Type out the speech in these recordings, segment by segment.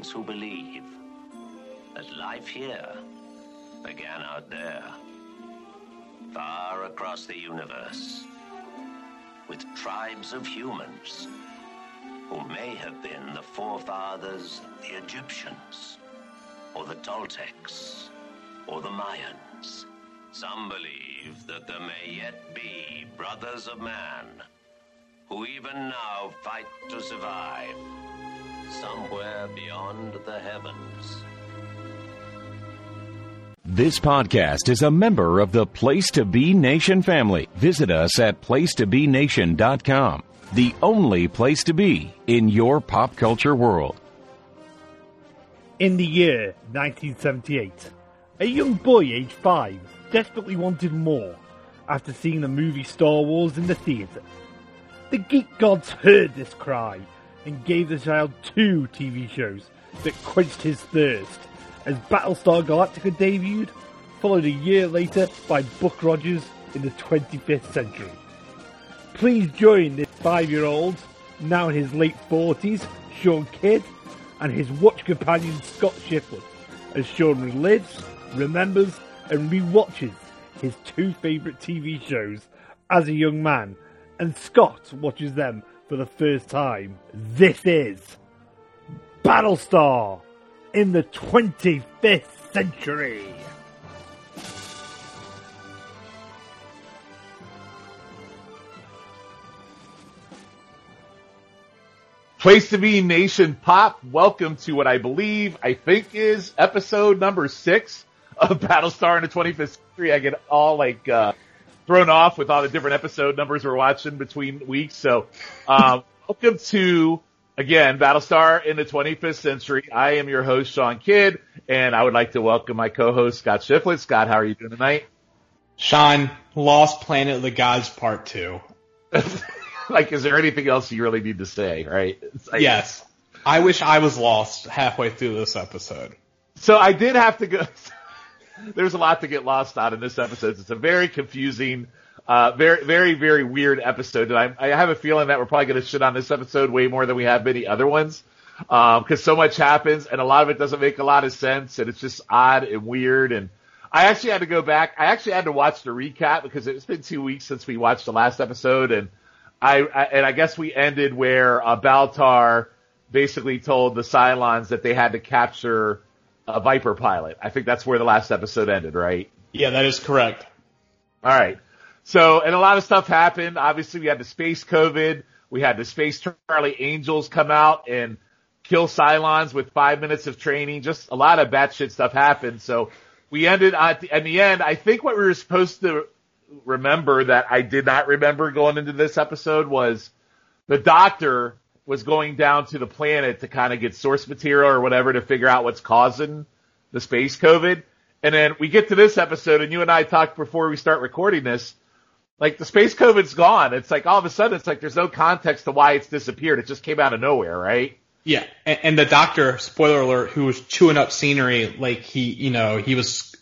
those who believe that life here began out there, far across the universe, with tribes of humans who may have been the forefathers of the Egyptians, or the Toltecs, or the Mayans. Some believe that there may yet be brothers of man who even now fight to survive somewhere beyond the heavens. This podcast is a member of the Place to Be Nation family. Visit us at placetobenation.com, the only place to be in your pop culture world. In the year 1978, a young boy aged 5 desperately wanted more after seeing the movie Star Wars in the theatre. The geek gods heard this cry and gave the child 2 TV shows that quenched his thirst, as Battlestar Galactica debuted, followed a year later by Buck Rogers in the 25th century. Please join this 5-year-old, now in his late 40s, Sean Kidd, and his watch companion Scott Shiflett, as Sean relives, remembers, and rewatches his 2 favourite TV shows as a young man, and Scott watches them for the first time. This is Battlestar in the 25th century. Place to Be Nation Pop, welcome to what I think is episode number 6 of Battlestar in the 25th century. I get all thrown off with all the different episode numbers we're watching between weeks. So, welcome to, again, Battlestar in the 25th century. I am your host, Sean Kidd, and I would like to welcome my co-host, Scott Shiflett. Scott, how are you doing tonight? Sean, Lost Planet of the Gods Part 2. Is there anything else you really need to say, right? Yes. I wish I was lost halfway through this episode. So I did have to go. There's a lot to get lost on in this episode. It's a very confusing, very, very, very weird episode. And I have a feeling that we're probably going to shit on this episode way more than we have many other ones. Because so much happens and a lot of it doesn't make a lot of sense. And it's just odd and weird. And I actually had to go back. I actually had to watch the recap because it's been 2 weeks since we watched the last episode. And I guess we ended where Baltar basically told the Cylons that they had to capture a Viper pilot. I think that's where the last episode ended, right? Yeah, that is correct. All right. So, and a lot of stuff happened. Obviously, we had the space COVID. We had the Space Charlie Angels come out and kill Cylons with 5 minutes of training. Just a lot of batshit stuff happened. So we ended in the end, I think what we were supposed to remember that I did not remember going into this episode was the Doctor was going down to the planet to kind of get source material or whatever to figure out what's causing the space COVID. And then we get to this episode and you and I talked before we start recording this, the space COVID's gone. It's all of a sudden it's there's no context to why it's disappeared. It just came out of nowhere, right? Yeah. And the Doctor, spoiler alert, who was chewing up scenery he was,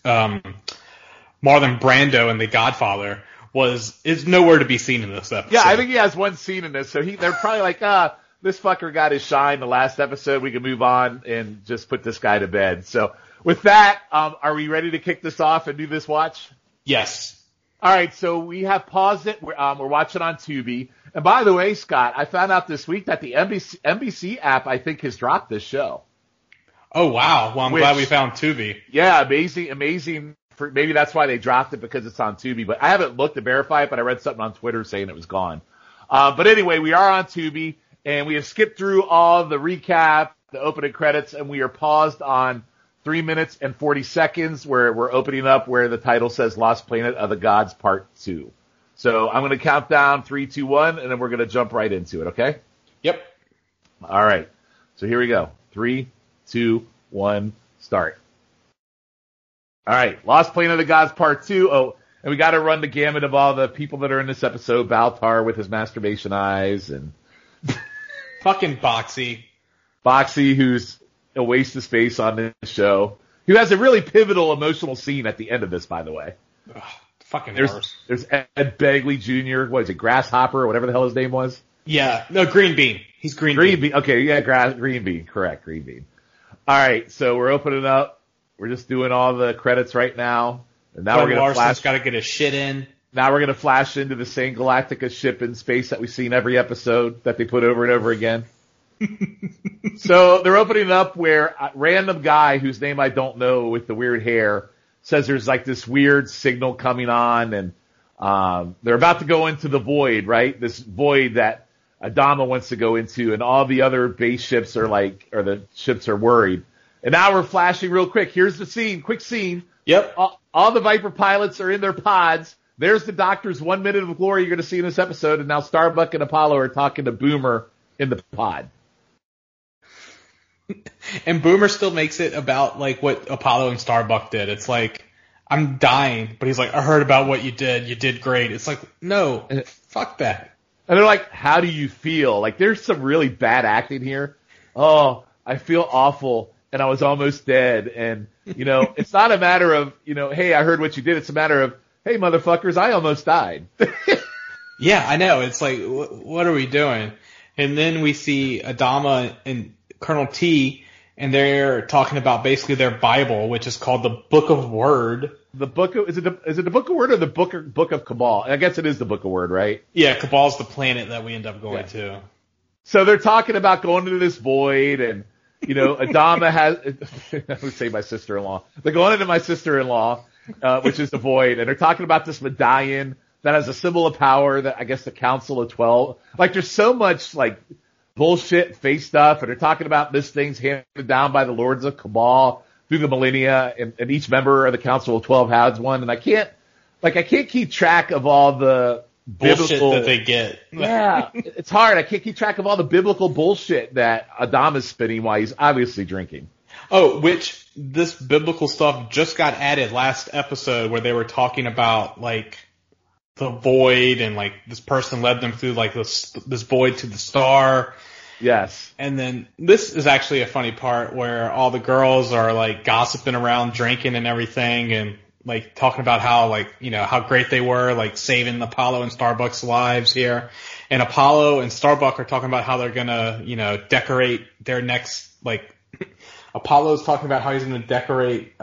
Marlon Brando in The Godfather is nowhere to be seen in this episode. Yeah, I think he has one scene in this, so they're probably this fucker got his shine the last episode, we can move on and just put this guy to bed. So with that, are we ready to kick this off and do this watch? Yes. Alright, so we have paused it, we're watching on Tubi. And by the way, Scott, I found out this week that the NBC app, I think, has dropped this show. Oh wow, well I'm glad we found Tubi. Yeah, amazing. Maybe that's why they dropped it, because it's on Tubi. But I haven't looked to verify it, but I read something on Twitter saying it was gone. But anyway, we are on Tubi, and we have skipped through all the recap, the opening credits, and we are paused on 3 minutes and 40 seconds where we're opening up where the title says Lost Planet of the Gods Part 2. So I'm going to count down 3, 2, 1, and then we're going to jump right into it, okay? Yep. All right. So here we go. 3, 2, 1, start. All right, Lost Planet of the Gods Part 2. Oh, and we got to run the gamut of all the people that are in this episode. Baltar with his masturbation eyes and fucking Boxy. Boxy, who's a waste of space on this show. Who has a really pivotal emotional scene at the end of this, by the way. Ugh, fucking There's Ed Begley Jr., what is it, Grasshopper, or whatever the hell his name was? Yeah, no, Green Bean. He's Green Bean. Okay, yeah, Green Bean, correct, Green Bean. All right, so we're opening up. We're just doing all the credits right now. And now we're going to flash. Got to get his shit in. Now we're going to flash into the same Galactica ship in space that we've seen every episode that they put over and over again. So they're opening up where a random guy whose name I don't know with the weird hair says there's like this weird signal coming on, and they're about to go into the void, right? This void that Adama wants to go into, and all the other base ships are the ships are worried. And now we're flashing real quick. Here's the scene, quick scene. Yep. All the Viper pilots are in their pods. There's the Doctor's 1 minute of glory you're going to see in this episode, and now Starbuck and Apollo are talking to Boomer in the pod. And Boomer still makes it about like what Apollo and Starbuck did. It's like, I'm dying, but he's like, I heard about what you did. You did great. It's like, no, fuck that. And they're like, how do you feel? Like, there's some really bad acting here. Oh, I feel awful, and I was almost dead. And, it's not a matter of, hey, I heard what you did. It's a matter of, hey, motherfuckers, I almost died. Yeah, I know. It's like, what are we doing? And then we see Adama and Colonel T, and they're talking about basically their Bible, which is called the Book of Word. The book of, is it the Book of Word or the Book of Cabal? I guess it is the Book of Word, right? Yeah, Cabal's the planet that we end up going to. So they're talking about going into this void, and Adama has. I would say my sister-in-law. They're going into my sister-in-law, which is the void, and they're talking about this medallion that has a symbol of power that I guess the Council of 12. Like, there's so much like bullshit face stuff, and they're talking about this thing's handed down by the Lords of Cabal through the millennia, and each member of the Council of 12 has one, and I can't keep track of all the bullshit biblical, that they get. Yeah, it's hard. I can't keep track of all the biblical bullshit that Adama's spinning while he's obviously drinking. Oh, which this biblical stuff just got added last episode where they were talking about like the void, and like this person led them through like this void to the star. Yes. And then this is actually a funny part where all the girls are like gossiping around, drinking and everything, and like talking about how like, how great they were, like saving Apollo and Starbuck's lives here. And Apollo and Starbuck are talking about how they're gonna, decorate their next, like, Apollo's talking about how he's gonna decorate,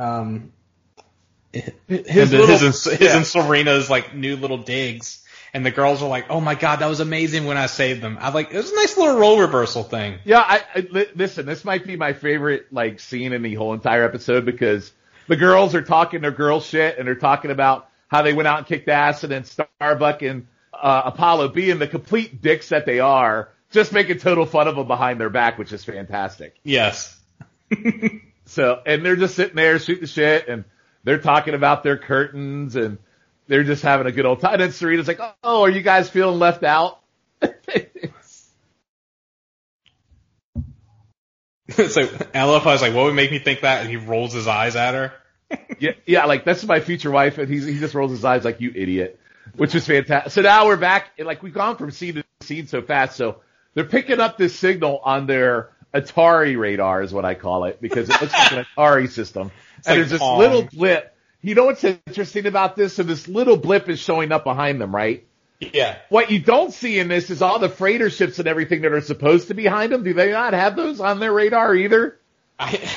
his and Serena's like new little digs. And the girls are like, oh my God, that was amazing when I saved them. I like, it was a nice little role reversal thing. Yeah, listen, this might be my favorite like scene in the whole entire episode, because the girls are talking their girl shit, and they're talking about how they went out and kicked ass, and then Starbuck and Apollo, being the complete dicks that they are, just making total fun of them behind their back, which is fantastic. Yes. So, and they're just sitting there shooting shit, and they're talking about their curtains, and they're just having a good old time. And then Serena's like, oh, are you guys feeling left out? So I love how I was like, what would make me think that? And he rolls his eyes at her. Yeah, like, that's my future wife, and he just rolls his eyes like, you idiot, which is fantastic. So now we're back, and like, we've gone from scene to scene so fast, so they're picking up this signal on their Atari radar is what I call it, because it looks like an Atari system. And there's this little blip. You know what's interesting about this? So this little blip is showing up behind them, right? Yeah. What you don't see in this is all the freighter ships and everything that are supposed to be behind them. Do they not have those on their radar either? It's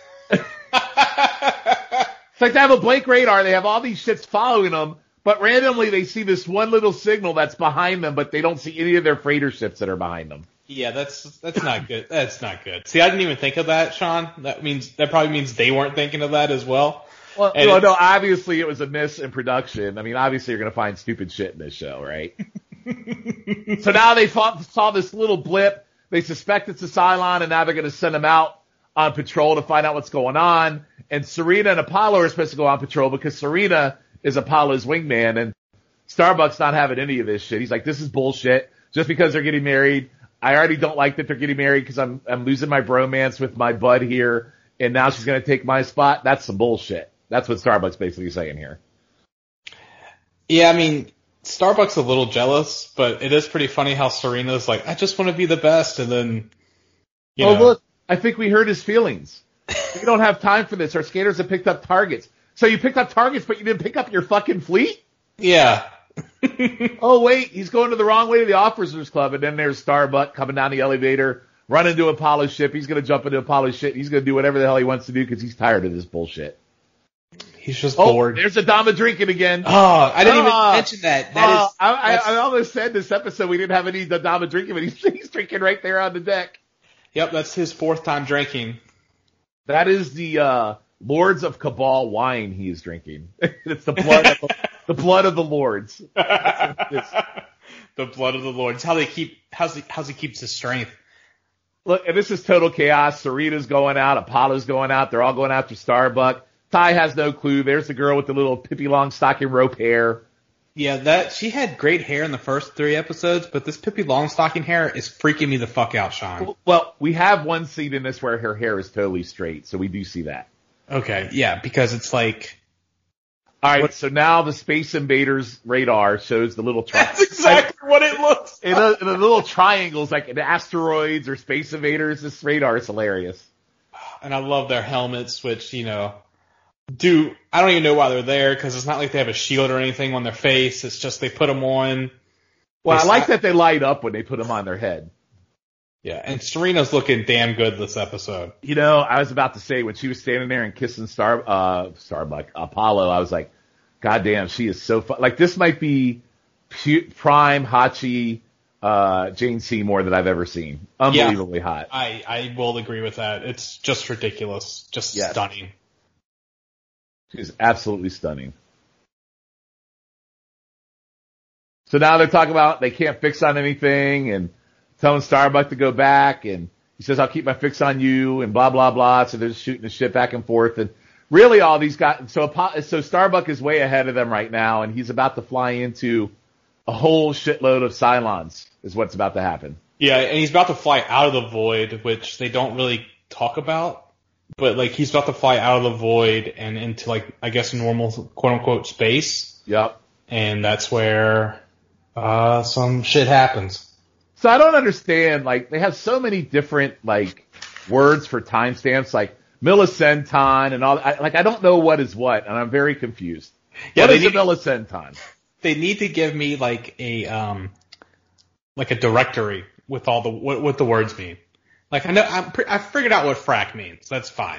like they have a blank radar. They have all these ships following them, but randomly they see this one little signal that's behind them, but they don't see any of their freighter ships that are behind them. Yeah, that's not good. That's not good. See, I didn't even think of that, Sean. That probably means they weren't thinking of that as well. Well, no, obviously it was a miss in production. I mean, obviously you're going to find stupid shit in this show, right? So now they saw this little blip. They suspect it's a Cylon, and now they're going to send them out on patrol to find out what's going on. And Serena and Apollo are supposed to go on patrol because Serena is Apollo's wingman, and Starbuck's not having any of this shit. He's like, this is bullshit. Just because they're getting married, I already don't like that they're getting married because I'm losing my bromance with my bud here, and now she's going to take my spot. That's some bullshit. That's what Starbuck's basically saying here. Yeah, I mean, Starbuck's a little jealous, but it is pretty funny how Serena's like, I just want to be the best, and then, you know. Look, I think we hurt his feelings. We don't have time for this. Our skaters have picked up targets. So you picked up targets, but you didn't pick up your fucking fleet? Yeah. Oh, wait, he's going to the wrong way to the Officers Club, and then there's Starbuck coming down the elevator run into Apollo's ship. He's going to jump into Apollo's ship. He's going to do whatever the hell he wants to do because he's tired of this bullshit. He's just bored. There's Adama drinking again. Oh, I didn't even mention that. I almost said this episode we didn't have any Adama drinking, but he's drinking right there on the deck. Yep, that's his 4th time drinking. That is the Lords of Cabal wine he is drinking. It's the blood of the blood of the Lords. The blood of the Lords. How's he keeps his strength. Look, and this is total chaos. Serena's going out. Apollo's going out. They're all going after Starbuck. Ty has no clue. There's the girl with the little Pippi Longstocking rope hair. Yeah, she had great hair in the first 3 episodes, but this Pippi Longstocking hair is freaking me the fuck out, Sean. Well, we have one scene in this where her hair is totally straight, so we do see that. Okay, yeah, because it's like... Alright, so now the Space Invaders radar shows the little... That's exactly what it looks like. In the little triangles, like in asteroids or Space Invaders, this radar is hilarious. And I love their helmets, which, I don't even know why they're there, because it's not like they have a shield or anything on their face. It's just they put them on. Well, I like that they light up when they put them on their head. Yeah, and Serena's looking damn good this episode. I was about to say, when she was standing there and kissing Starbuck, Apollo, I was like, God damn, she is so fun. Like, this might be prime Hachi, Jane Seymour that I've ever seen. Unbelievably hot. I will agree with that. It's just ridiculous. Just stunning. She's absolutely stunning. So now they're talking about they can't fix on anything and telling Starbuck to go back, and he says, I'll keep my fix on you, and blah, blah, blah. So they're just shooting the shit back and forth. And really all these guys, so Starbuck is way ahead of them right now, and he's about to fly into a whole shitload of Cylons is what's about to happen. Yeah, and he's about to fly out of the void, which they don't really talk about. But, he's about to fly out of the void and into, I guess normal, quote-unquote, space. Yep. And that's where some shit happens. So I don't understand, they have so many different, words for timestamps, like millicenton and all. I don't know what is what, and I'm very confused. Yeah, what is a millicenton? They need to give me, a directory with all what the words mean. I figured out what frack means. That's fine.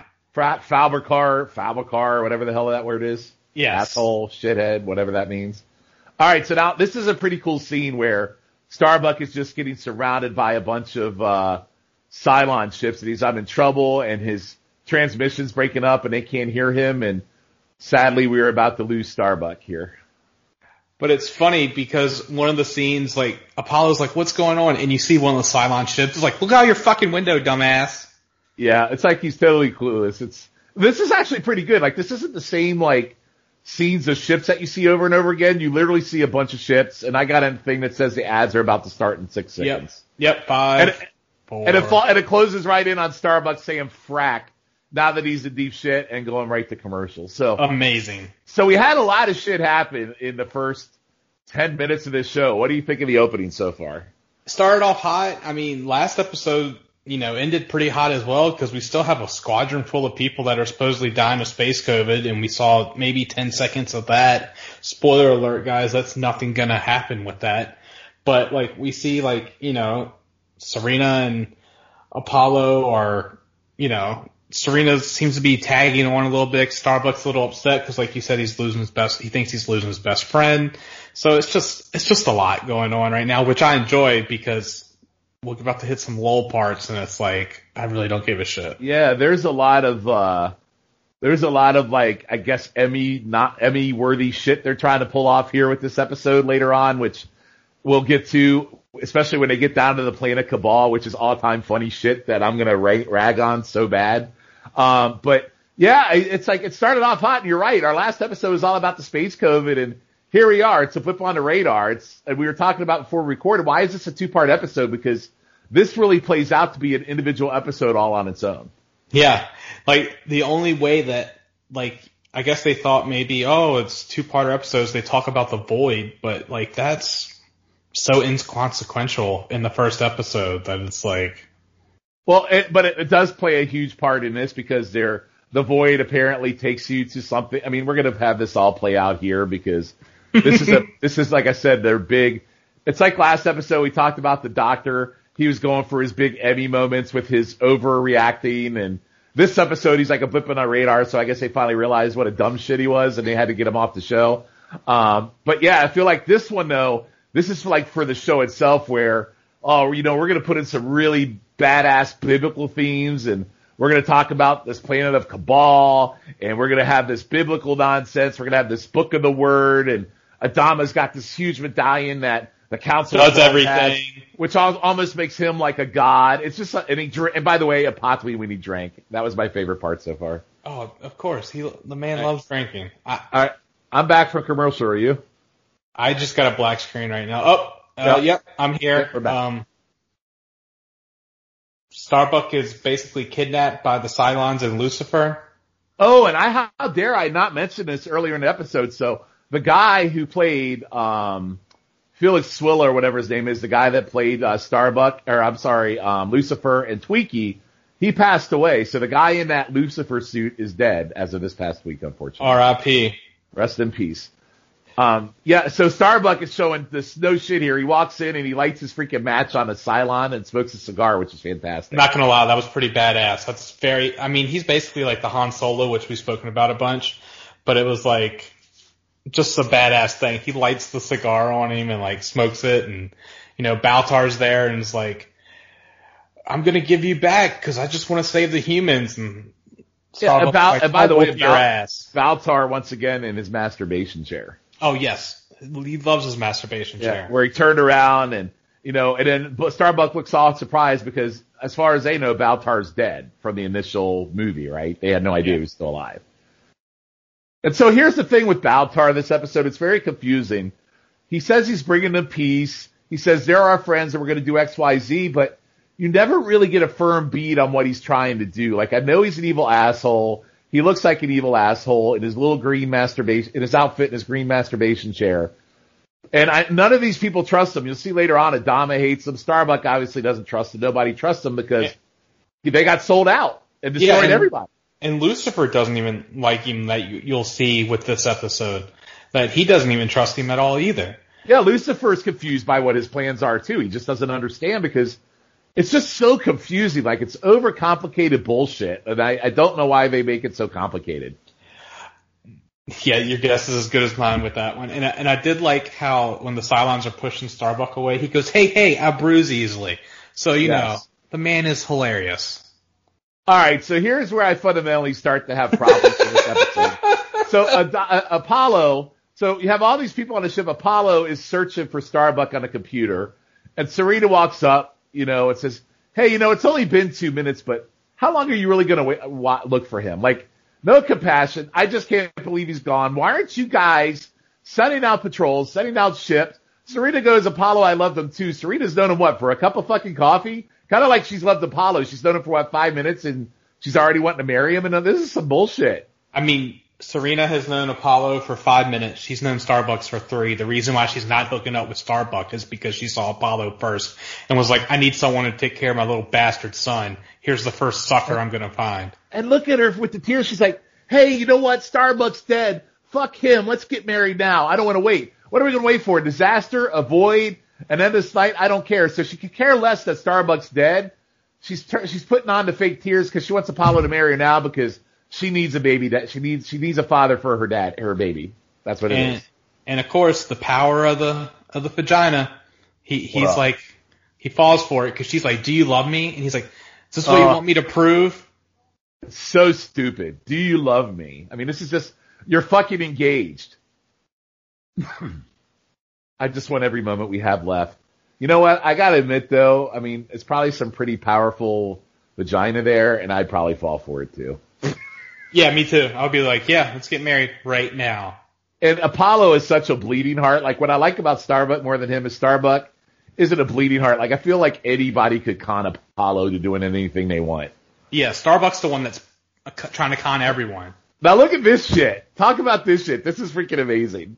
Falbacar, whatever the hell that word is. Yes. Asshole, shithead, whatever that means. All right, so now this is a pretty cool scene where Starbuck is just getting surrounded by a bunch of Cylon ships, and he's out in trouble, and his transmission's breaking up, and they can't hear him, and sadly, we're about to lose Starbuck here. But it's funny because one of the scenes, Apollo's like, what's going on? And you see one of the Cylon ships. It's like, look out your fucking window, dumbass. Yeah, it's like he's totally clueless. This is actually pretty good. This isn't the same, scenes of ships that you see over and over again. You literally see a bunch of ships, and I got a thing that says the ads are about to start in 6 seconds. Yep, 5, 4. And it closes right in on Starbucks saying frack, now that he's in deep shit, and going right to commercial. So amazing. So we had a lot of shit happen in the first 10 minutes of this show. What do you think of the opening so far? Started off hot. I mean, last episode, ended pretty hot as well, because we still have a squadron full of people that are supposedly dying of space COVID, and we saw maybe 10 seconds of that. Spoiler alert, guys, that's nothing gonna happen with that. But, we see, Serena and Apollo are, Serena seems to be tagging on a little bit. Starbuck's a little upset because, like you said, he thinks he's losing his best friend. So it's just a lot going on right now, which I enjoy because we're about to hit some lull parts, and it's I really don't give a shit. Yeah, there's a lot of I guess not Emmy worthy shit they're trying to pull off here with this episode later on, which we'll get to, especially when they get down to the Planet Cabal, which is all time funny shit that I'm gonna rag on so bad. But yeah, it's it started off hot, and you're right. Our last episode was all about the space COVID, and here we are. It's a blip on the radar. And we were talking about before we recorded, why is this a 2-part episode? Because this really plays out to be an individual episode all on its own. Yeah. The only way that, I guess they thought maybe, it's 2-part episodes, they talk about the void, but, that's so inconsequential in the first episode that it's Well, but it does play a huge part in this because the void apparently takes you to something. I mean, we're going to have this all play out here because this is like I said, they're big. It's like last episode we talked about the Doctor he was going for his big Emmy moments with his overreacting. And this episode, he's like a blip on our radar. So I guess they finally realized what a dumb shit he was, and they had to get him off the show. But yeah, I feel like this one though, this is like for the show itself where, we're going to put in some really badass biblical themes, and we're going to talk about this planet of Cabal, and we're going to have this biblical nonsense. We're going to have this book of the word, and Adama's got this huge medallion that the council does everything, has, which almost makes him like a god. It's just, and by the way, a pot when he drank. That was my favorite part so far. Oh, of course. The man loves drinking. All right. I'm back from commercial. Are you? I just got a black screen right now. Yep, I'm here. Yep, we're back. Starbuck is basically kidnapped by the Cylons and Lucifer. Oh, and how dare I not mention this earlier in the episode? So the guy who played Felix Swiller, whatever his name is, the guy that played Lucifer and Twiki, he passed away. So the guy in that Lucifer suit is dead as of this past week, unfortunately. R.I.P. Rest in peace. So Starbuck is showing this no shit here. He walks in and he lights his freaking match on a Cylon and smokes a cigar, which is fantastic. Not gonna lie, that was pretty badass. He's basically like the Han Solo, which we've spoken about a bunch, but it was like just a badass thing. He lights the cigar on him and like smokes it, and Baltar's there and is like, I'm gonna give you back because I just want to save the humans. And and by the way, Baltar once again in his masturbation chair. Oh yes, he loves his masturbation chair. Where he turned around and then Starbuck looks all surprised because as far as they know, Baltar's dead from the initial movie, right? They had no idea he was still alive. And so here's the thing with Baltar this episode. It's very confusing. He says he's bringing them peace. He says they're our friends and we're going to do X, Y, Z, but you never really get a firm beat on what he's trying to do. Like, I know he's an evil asshole. He looks like an evil asshole in his little green masturbation, in his outfit, in his green masturbation chair. And none of these people trust him. You'll see later on, Adama hates him. Starbuck obviously doesn't trust him. Nobody trusts him because they got sold out and destroyed everybody. And Lucifer doesn't even like him, that you'll see with this episode. That he doesn't even trust him at all either. Yeah, Lucifer is confused by what his plans are too. He just doesn't understand because it's just so confusing. Like, it's overcomplicated bullshit, and I don't know why they make it so complicated. Yeah, your guess is as good as mine with that one. And I did like how when the Cylons are pushing Starbuck away, he goes, hey, I bruise easily. So, you know, the man is hilarious. All right, so here's where I fundamentally start to have problems with this episode. So Apollo, so you have all these people on the ship. Apollo is searching for Starbuck on a computer, and Sarita walks up, and says, hey, it's only been 2 minutes, but how long are you really going to look for him? Like, no compassion. I just can't believe he's gone. Why aren't you guys sending out patrols, sending out ships? Sarita goes, Apollo, I love them too. Sarita's known him, for a cup of fucking coffee? Kind of like she's loved Apollo. She's known him for, 5 minutes, and she's already wanting to marry him? And this is some bullshit. I mean, Serena has known Apollo for 5 minutes. She's known Starbucks for 3. The reason why she's not hooking up with Starbuck is because she saw Apollo first and was like, I need someone to take care of my little bastard son. Here's the first sucker I'm going to find. And look at her with the tears. She's like, hey, you know what? Starbuck's dead. Fuck him. Let's get married now. I don't want to wait. What are we going to wait for? A disaster? A void? An end of sight? I don't care. So she could care less that Starbuck's dead. She's putting on the fake tears because she wants Apollo to marry her now because she needs a baby. She needs a father for her baby. That's what it is. And of course, the power of the vagina. He's like, he falls for it because she's like, do you love me? And he's like, is this what you want me to prove? It's so stupid. Do you love me? I mean, this is just, you're fucking engaged. I just want every moment we have left. You know what? I gotta admit though, I mean, it's probably some pretty powerful vagina there, and I'd probably fall for it too. Yeah, me too. I'll be like, yeah, let's get married right now. And Apollo is such a bleeding heart. Like, what I like about Starbuck more than him is Starbuck isn't a bleeding heart. Like, I feel like anybody could con Apollo to doing anything they want. Yeah, Starbuck's the one that's trying to con everyone. Now look at this shit. Talk about this shit. This is freaking amazing.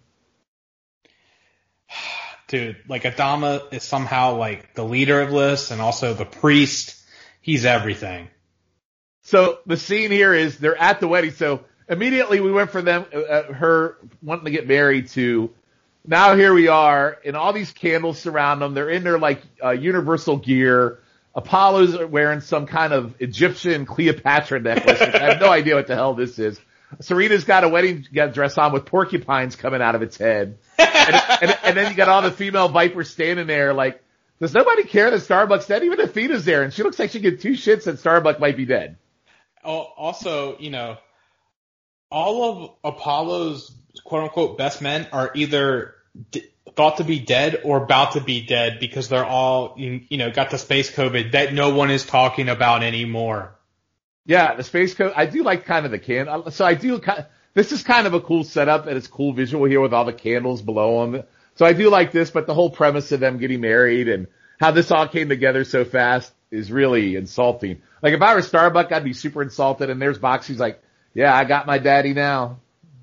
Dude, like, Adama is somehow like the leader of this and also the priest. He's everything. So the scene here is they're at the wedding. So immediately we went from them, her wanting to get married to now here we are, and all these candles surround them. They're in their like universal gear. Apollo's wearing some kind of Egyptian Cleopatra necklace. I have no idea what the hell this is. Serena's got a wedding dress on with porcupines coming out of its head. And then you got all the female Vipers standing there like, does nobody care that Starbuck's dead? Even Athena's there, and she looks like she get two shits that Starbuck might be dead. Also, all of Apollo's quote-unquote best men are either thought to be dead or about to be dead because they're all, got the space COVID that no one is talking about anymore. Yeah, the space COVID. I do like kind of the can. So this is kind of a cool setup, and it's cool visual here with all the candles below them. So I do like this, but the whole premise of them getting married and how this all came together so fast is really insulting. Like if I were Starbuck, I'd be super insulted, and there's Boxy's like, yeah, I got my daddy now.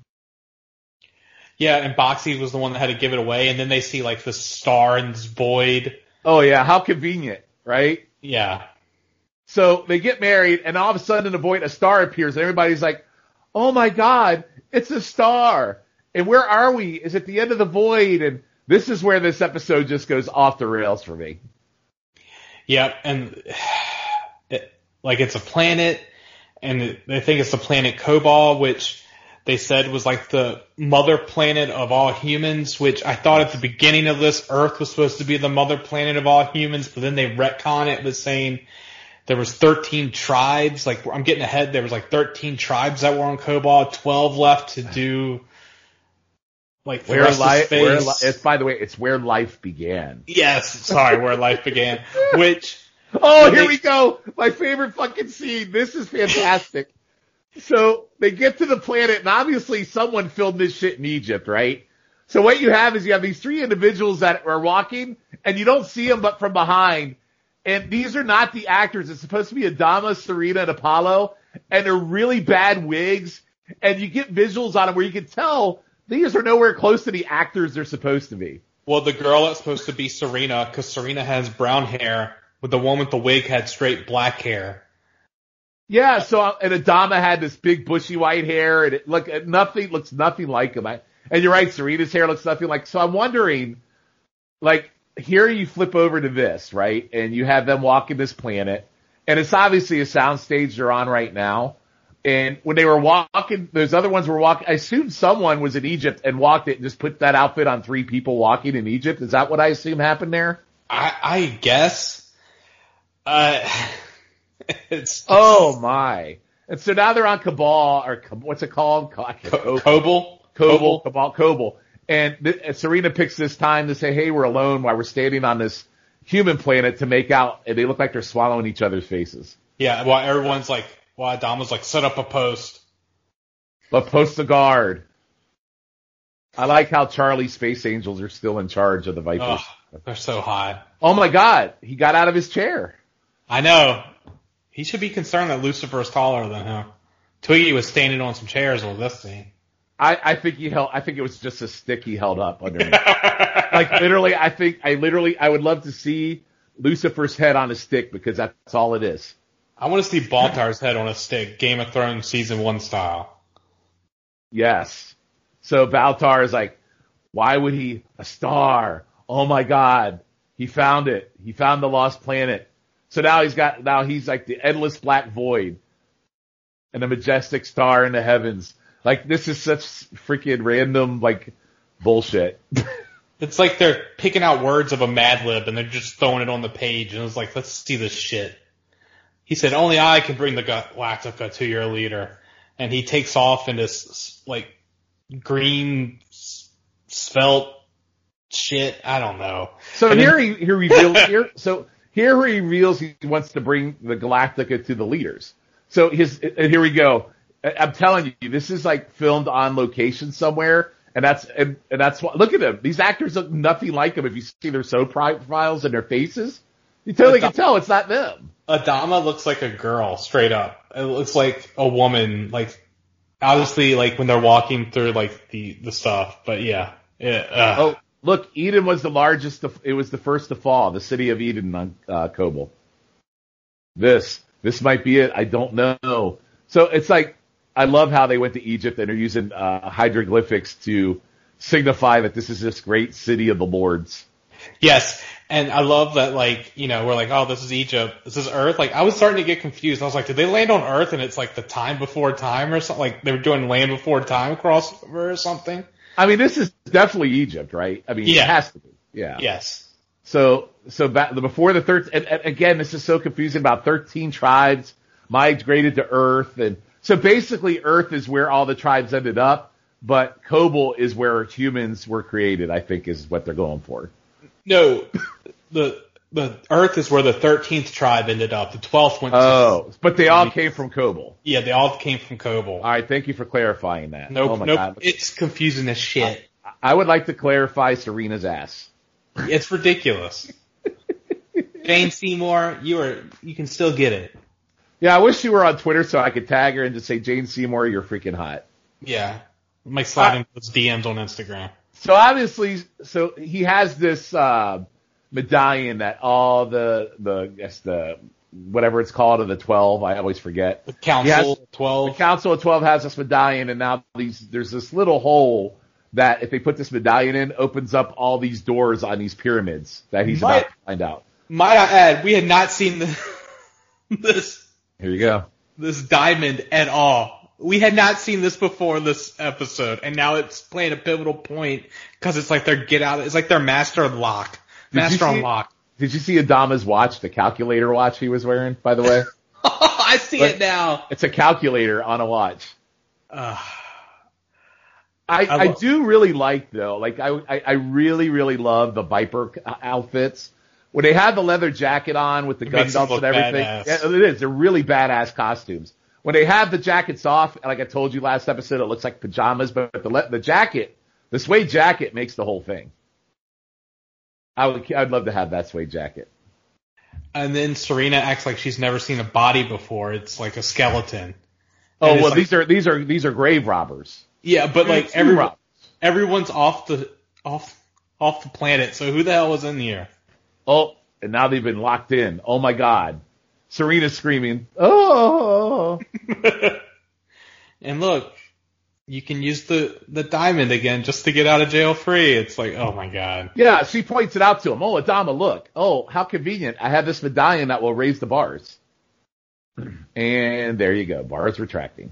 Yeah, and Boxy was the one that had to give it away, and then they see like the star and this void. Oh yeah, how convenient, right? Yeah. So they get married, and all of a sudden in the void, a star appears, and everybody's like, oh my God, it's a star. And where are we? Is it the end of the void? And this is where this episode just goes off the rails for me. Yep, and it's a planet, and they think it's the planet Kobol, which they said was like the mother planet of all humans, which I thought at the beginning of this, Earth was supposed to be the mother planet of all humans, but then they retcon it with saying there was 13 tribes. Like, I'm getting ahead. There was like 13 tribes that were on Kobol, 12 left to do like the rest of space. By the way, it's where life began. Yes, sorry, where life began. Which... Oh, here we go. My favorite fucking scene. This is fantastic. So they get to the planet, and obviously someone filmed this shit in Egypt, right? So what you have is you have these three individuals that are walking, and you don't see them but from behind. And these are not the actors. It's supposed to be Adama, Serena, and Apollo, and they're really bad wigs. And you get visuals on them where you can tell these are nowhere close to the actors they're supposed to be. Well, the girl that's supposed to be Serena, because Serena has brown hair, but the one with the wig had straight black hair. Yeah, and Adama had this big bushy white hair, and it looks nothing like him. And you're right, Serena's hair looks nothing like. So I'm wondering, like, here you flip over to this, right? And you have them walking this planet, and it's obviously a soundstage they're on right now. And when they were walking, those other ones were walking. I assume someone was in Egypt and walked it and just put that outfit on three people walking in Egypt. Is that what I assume happened there? I guess. Oh my! And so now they're on Cabal, or what's it called? Kobol. And Serena picks this time to say, "Hey, we're alone while we're standing on this human planet to make out," and they look like they're swallowing each other's faces. Yeah, while everyone's like, while Adama's like, set up a post. But post the guard. I like how Charlie Space Angels are still in charge of the Vipers. Oh, they're so hot. Oh my God, he got out of his chair. I know. He should be concerned that Lucifer is taller than him. Twiggy was standing on some chairs with this scene. I think it was just a stick he held up underneath. Like literally, I would love to see Lucifer's head on a stick because that's all it is. I want to see Baltar's head on a stick, Game of Thrones season 1 style. Yes. So Baltar is like, why would he? A star. Oh my God. He found it. He found the lost planet. So now he's like the endless black void and a majestic star in the heavens. Like, this is such freaking random, like, bullshit. It's like they're picking out words of a Mad Lib and they're just throwing it on the page and it's like, let's see this shit. He said, only I can bring the Galactica to your leader. And he takes off in this, like, green, svelte shit. I don't know. So and here he reveals, Here he reveals he wants to bring the Galactica to the leaders. So and here we go. I'm telling you, this is like filmed on location somewhere, and that's why. Look at them. These actors look nothing like them. If you see their soap profiles and their faces, you totally can tell it's not them. Adama looks like a girl, straight up. It looks like a woman, like obviously, like when they're walking through like the stuff. But yeah. Oh. Look, Eden was the largest. It was the first to fall. The city of Eden on Kobol. This might be it. I don't know. So it's like I love how they went to Egypt and are using hieroglyphics to signify that this is this great city of the lords. Yes, and I love that, like, you know, we're like, oh, this is Egypt, this is Earth. Like, I was starting to get confused. I was like, did they land on Earth and it's like the time before time or something? Like, they were doing land before time crossover or something? I mean, this is definitely Egypt, right? I mean, Yeah. It has to be. Yeah. Yes. So before the 13, and again, this is so confusing, about 13 tribes migrated to Earth. And so basically Earth is where all the tribes ended up, but Kobol is where humans were created, I think is what they're going for. No, the Earth is where the 13th tribe ended up. The 12th went to... Oh, but they all came from Kobol. Yeah, they all came from Kobol. All right, thank you for clarifying that. Nope, oh my nope, God. it's confusing as shit. I would like to clarify Serena's ass. It's ridiculous. Jane Seymour, you can still get it. Yeah, I wish you were on Twitter so I could tag her and just say, Jane Seymour, you're freaking hot. Yeah. Like sliding those DMs on Instagram. So obviously, he has this medallion that all the whatever it's called of the 12, I always forget. The Council of 12. The Council of 12 has this medallion, and now there's this little hole that if they put this medallion in, opens up all these doors on these pyramids that he's about to find out. Might I add, we had not seen this Here you go. this diamond at all. We had not seen this before this episode, and now it's playing a pivotal point because it's like it's like their master lock. Master on lock. Did you see Adama's watch, the calculator watch he was wearing, by the way? I see it now. It's a calculator on a watch. I do really like, though, like I really, really love the Viper outfits. When they have the leather jacket on with the gun belts and everything, yeah, it is. They're really badass costumes. When they have the jackets off, like I told you last episode, it looks like pajamas, but the jacket, the suede jacket makes the whole thing. I'd love to have that suede jacket. And then Serena acts like she's never seen a body before. It's like a skeleton. Oh, well, like, these are grave robbers. Yeah, but like everyone's off the planet. So who the hell was in here? Oh, and now they've been locked in. Oh my God. Serena's screaming, oh. And look, you can use the diamond again just to get out of jail free. It's like, oh my God. Yeah, she points it out to him. Oh, Adama, look. Oh, how convenient. I have this medallion that will raise the bars. And there you go. Bars retracting.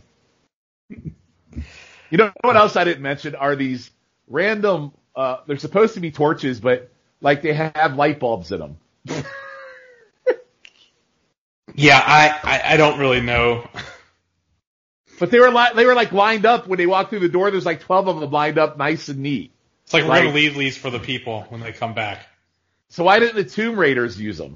You know what else I didn't mention are these random, they're supposed to be torches, but like they have light bulbs in them. Yeah, I don't really know. But they were like lined up when they walked through the door. There's like 12 of them lined up nice and neat. It's like we're going to leave these for the people when they come back. So why didn't the Tomb Raiders use them?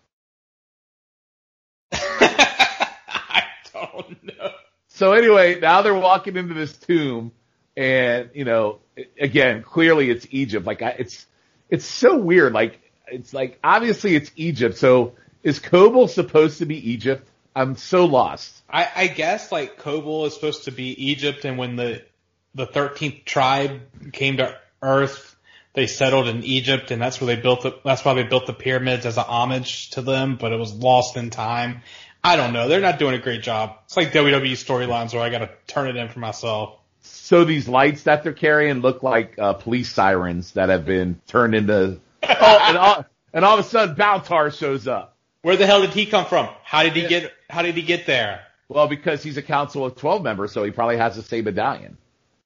I don't know. So anyway, now they're walking into this tomb, and you know, again, clearly it's Egypt. Like it's so weird. Like it's like obviously it's Egypt. So is Kobol supposed to be Egypt? I'm so lost. I guess like Kobol is supposed to be Egypt, and when the 13th tribe came to Earth, they settled in Egypt, and that's where that's why they built the pyramids as a homage to them. But it was lost in time. I don't know. They're not doing a great job. It's like WWE storylines where I got to turn it in for myself. So these lights that they're carrying look like police sirens that have been turned into. And all of a sudden, Baltar shows up. Where the hell did he come from? How did he get there? Well, because he's a Council of 12 member, so he probably has the same medallion.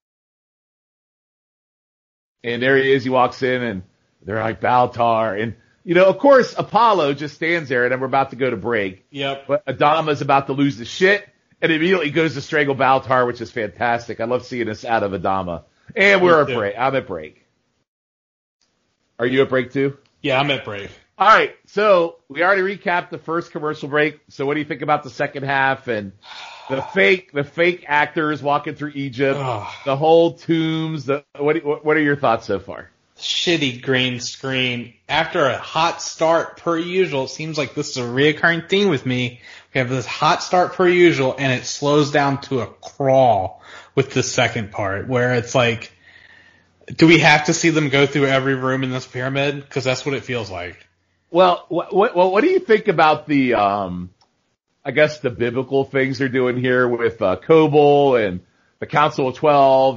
And there he is. He walks in, and they're like Baltar, and you know, of course, Apollo just stands there, and then we're about to go to break. Yep. But Adama's about to lose the shit, and immediately goes to strangle Baltar, which is fantastic. I love seeing this out of Adama. And we're at break. I'm at break. Are you at break too? Yeah, I'm at break. All right. So we already recapped the first commercial break. So what do you think about the second half and the fake actors walking through Egypt, the whole tombs? What are your thoughts so far? Shitty green screen. After a hot start per usual, it seems like this is a reoccurring theme with me. We have this hot start per usual, and it slows down to a crawl with the second part, where it's like, do we have to see them go through every room in this pyramid? Because that's what it feels like. Well, what do you think about the, I guess the biblical things they're doing here with Kobol and the Council of 12 and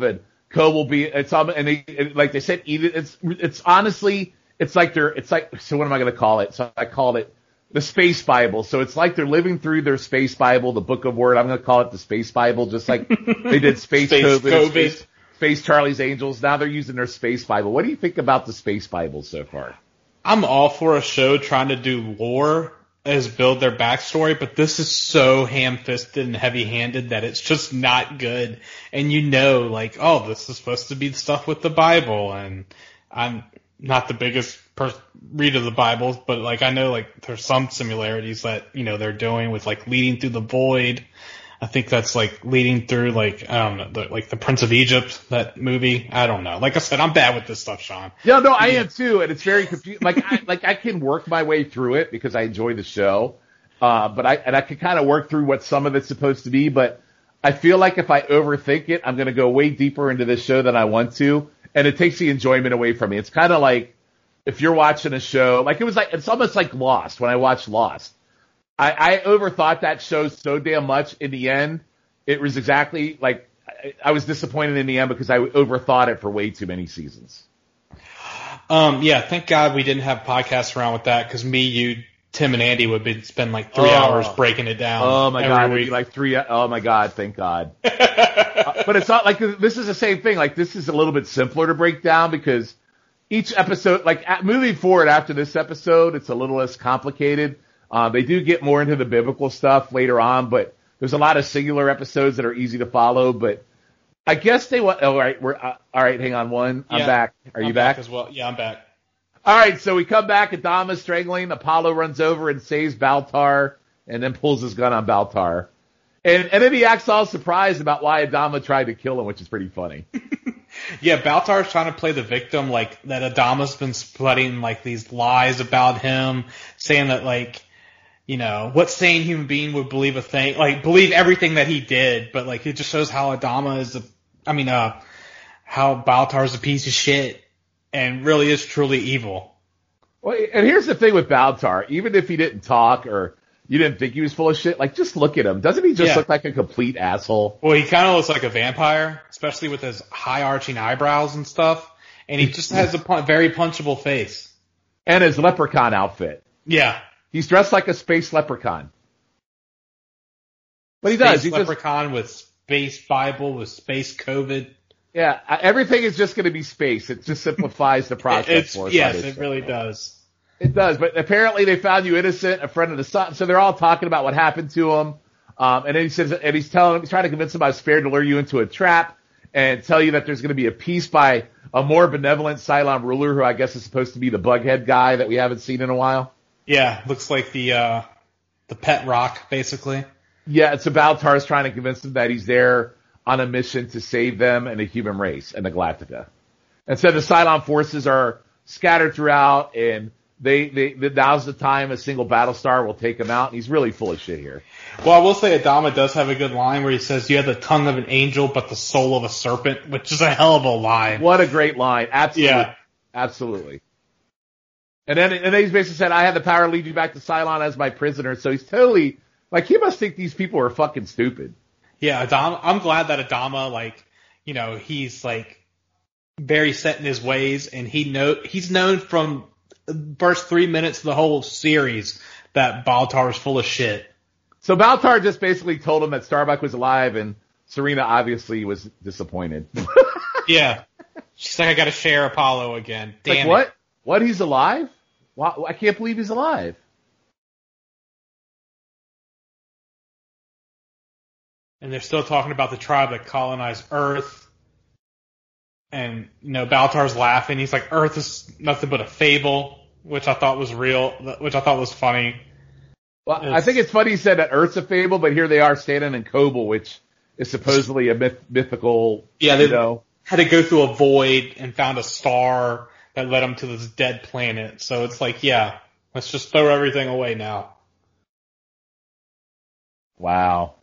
Ko will be, like they said, it's honestly, so what am I going to call it? So I called it the Space Bible. So it's like they're living through their Space Bible, the Book of Word. I'm going to call it the Space Bible, just like they did Space COVID. Space Charlie's Angels. Now they're using their Space Bible. What do you think about the Space Bible so far? I'm all for a show trying to do lore as build their backstory, but this is so ham-fisted and heavy-handed that it's just not good. And like, oh, this is supposed to be the stuff with the Bible, and I'm not the biggest reader of the Bible, but like I know like there's some similarities that they're doing with like leading through the void. I think that's like leading through like I don't know, like the Prince of Egypt, that movie. I don't know. Like I said, I'm bad with this stuff, Sean. Yeah, no, I am too, and it's very confusing. I can work my way through it because I enjoy the show, but I can kind of work through what some of it's supposed to be. But I feel like if I overthink it, I'm going to go way deeper into this show than I want to, and it takes the enjoyment away from me. It's kind of like if you're watching a show, it's almost like Lost. When I watched Lost, I overthought that show so damn much. In the end, it was exactly like I was disappointed in the end because I overthought it for way too many seasons. Yeah, thank God we didn't have podcasts around with that because me, you, Tim, and Andy would spend like 3 hours breaking it down. Oh my God, it'd be like 3. Oh my God, thank God. But it's not like this is the same thing. Like this is a little bit simpler to break down because each episode, like moving forward after this episode, it's a little less complicated. They do get more into the biblical stuff later on, but there's a lot of singular episodes that are easy to follow. But I guess they want. Oh, all right, all right. Hang on, one. I'm back. Are you back as well? Yeah, I'm back. All right, so we come back. Adama's strangling. Apollo runs over and saves Baltar, and then pulls his gun on Baltar, and then he acts all surprised about why Adama tried to kill him, which is pretty funny. Yeah, Baltar's trying to play the victim, like that Adama's been spreading like these lies about him, saying that like. What sane human being would believe believe everything that he did, but like it just shows how Adama is how Baltar's a piece of shit and really is truly evil. Well, and here's the thing with Baltar, even if he didn't talk or you didn't think he was full of shit, like just look at him. Doesn't he just look like a complete asshole? Well, he kind of looks like a vampire, especially with his high arching eyebrows and stuff, and he just has a very punchable face. And his leprechaun outfit. Yeah. He's dressed like a space leprechaun. But he does. Space leprechaun with space Bible, with space COVID. Yeah, everything is just going to be space. It just simplifies the process for us. Yes, it really does. It does. But apparently they found you innocent, a friend of the son. So they're all talking about what happened to him. And then he says, and he's trying to convince him I was spared to lure you into a trap and tell you that there's going to be a peace by a more benevolent Cylon ruler who I guess is supposed to be the Bughead guy that we haven't seen in a while. Yeah, looks like the pet rock, basically. Yeah, it's Baltar's trying to convince them that he's there on a mission to save them and the human race and the Galactica. And so the Cylon forces are scattered throughout, and now's the time a single Battlestar will take him out, and he's really full of shit here. Well, I will say Adama does have a good line where he says, you have the tongue of an angel but the soul of a serpent, which is a hell of a line. What a great line. Absolutely. Yeah. Absolutely. And then he's basically said, I have the power to lead you back to Cylon as my prisoner. So he's totally, like, he must think these people are fucking stupid. Yeah, I'm glad that Adama, like, he's, like, very set in his ways, and he's known from the first 3 minutes of the whole series that Baltar is full of shit. So Baltar just basically told him that Starbuck was alive, and Serena obviously was disappointed. Yeah. She's like, I gotta share Apollo again. Damn like, what? What? He's alive? Wow, I can't believe he's alive. And they're still talking about the tribe that colonized Earth. And, Baltar's laughing. He's like, Earth is nothing but a fable, which I thought was real, which I thought was funny. Well, I think it's funny he said that Earth's a fable, but here they are standing in Kobol, which is supposedly a mythical, Yeah, they had to go through a void and found a star that led them to this dead planet. So it's like, yeah, let's just throw everything away now. Wow.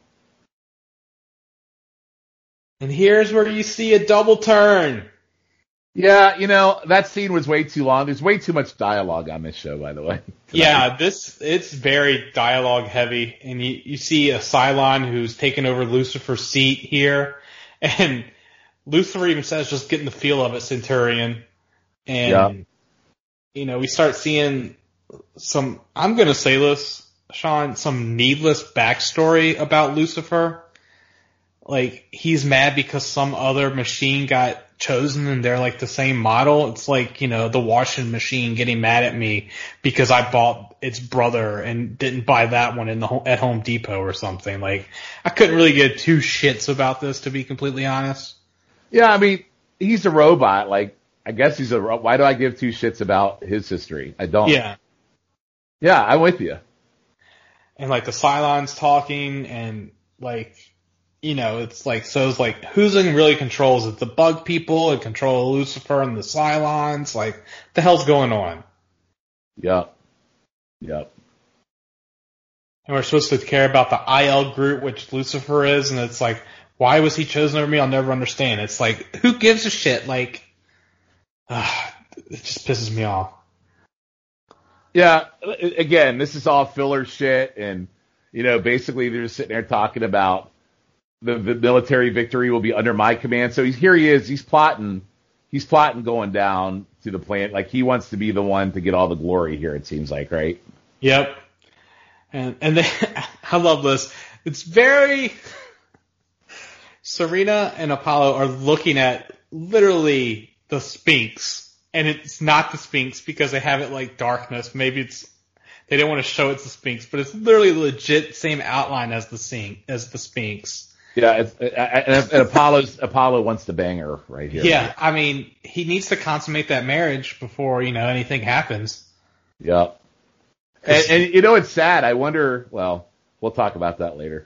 And here's where you see a double turn. Yeah, that scene was way too long. There's way too much dialogue on this show, by the way. Yeah, it's very dialogue heavy. And you see a Cylon who's taken over Lucifer's seat here. And Lucifer even says just getting the feel of it, Centurion. And, we start seeing some, I'm going to say this, Sean, some needless backstory about Lucifer. Like, he's mad because some other machine got chosen and they're like the same model. It's like, the washing machine getting mad at me because I bought its brother and didn't buy that one at Home Depot or something. Like, I couldn't really give two shits about this, to be completely honest. Yeah, I mean, he's a robot. Like, I guess he's why do I give two shits about his history? I don't. Yeah. Yeah, I'm with you. And like the Cylons talking and like, it's like, so it's like, who's in really control? Is it the bug people in control of Lucifer and the Cylons? Like, what the hell's going on? Yep. And we're supposed to care about the IL group, which Lucifer is, and it's like, why was he chosen over me? I'll never understand. It's like, who gives a shit? Like, it just pisses me off. Yeah, again, this is all filler shit, and, basically they're just sitting there talking about the military victory will be under my command. So here he is, he's plotting going down to the planet. Like, he wants to be the one to get all the glory here, it seems like, right? Yep. And I love this. It's very, Serena and Apollo are looking at literally the Sphinx. And it's not the Sphinx because they have it like darkness. Maybe they don't want to show it's the Sphinx, but it's literally legit same outline as the Sphinx. Yeah, and Apollo wants to bang her right here. Yeah, I mean, he needs to consummate that marriage before, anything happens. Yeah. And it's sad. I wonder, well, we'll talk about that later.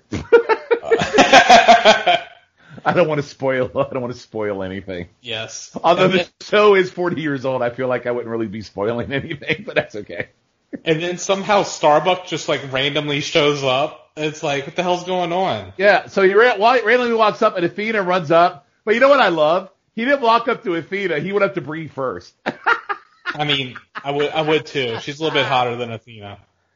I don't want to spoil anything. Yes. Although the show is 40 years old, I feel like I wouldn't really be spoiling anything, but that's okay. And then somehow Starbuck just like randomly shows up. It's like, what the hell's going on? Yeah, so he randomly walks up and Athena runs up. But you know what I love? He didn't walk up to Athena. He went up to Bree first. I mean, I would too. She's a little bit hotter than Athena.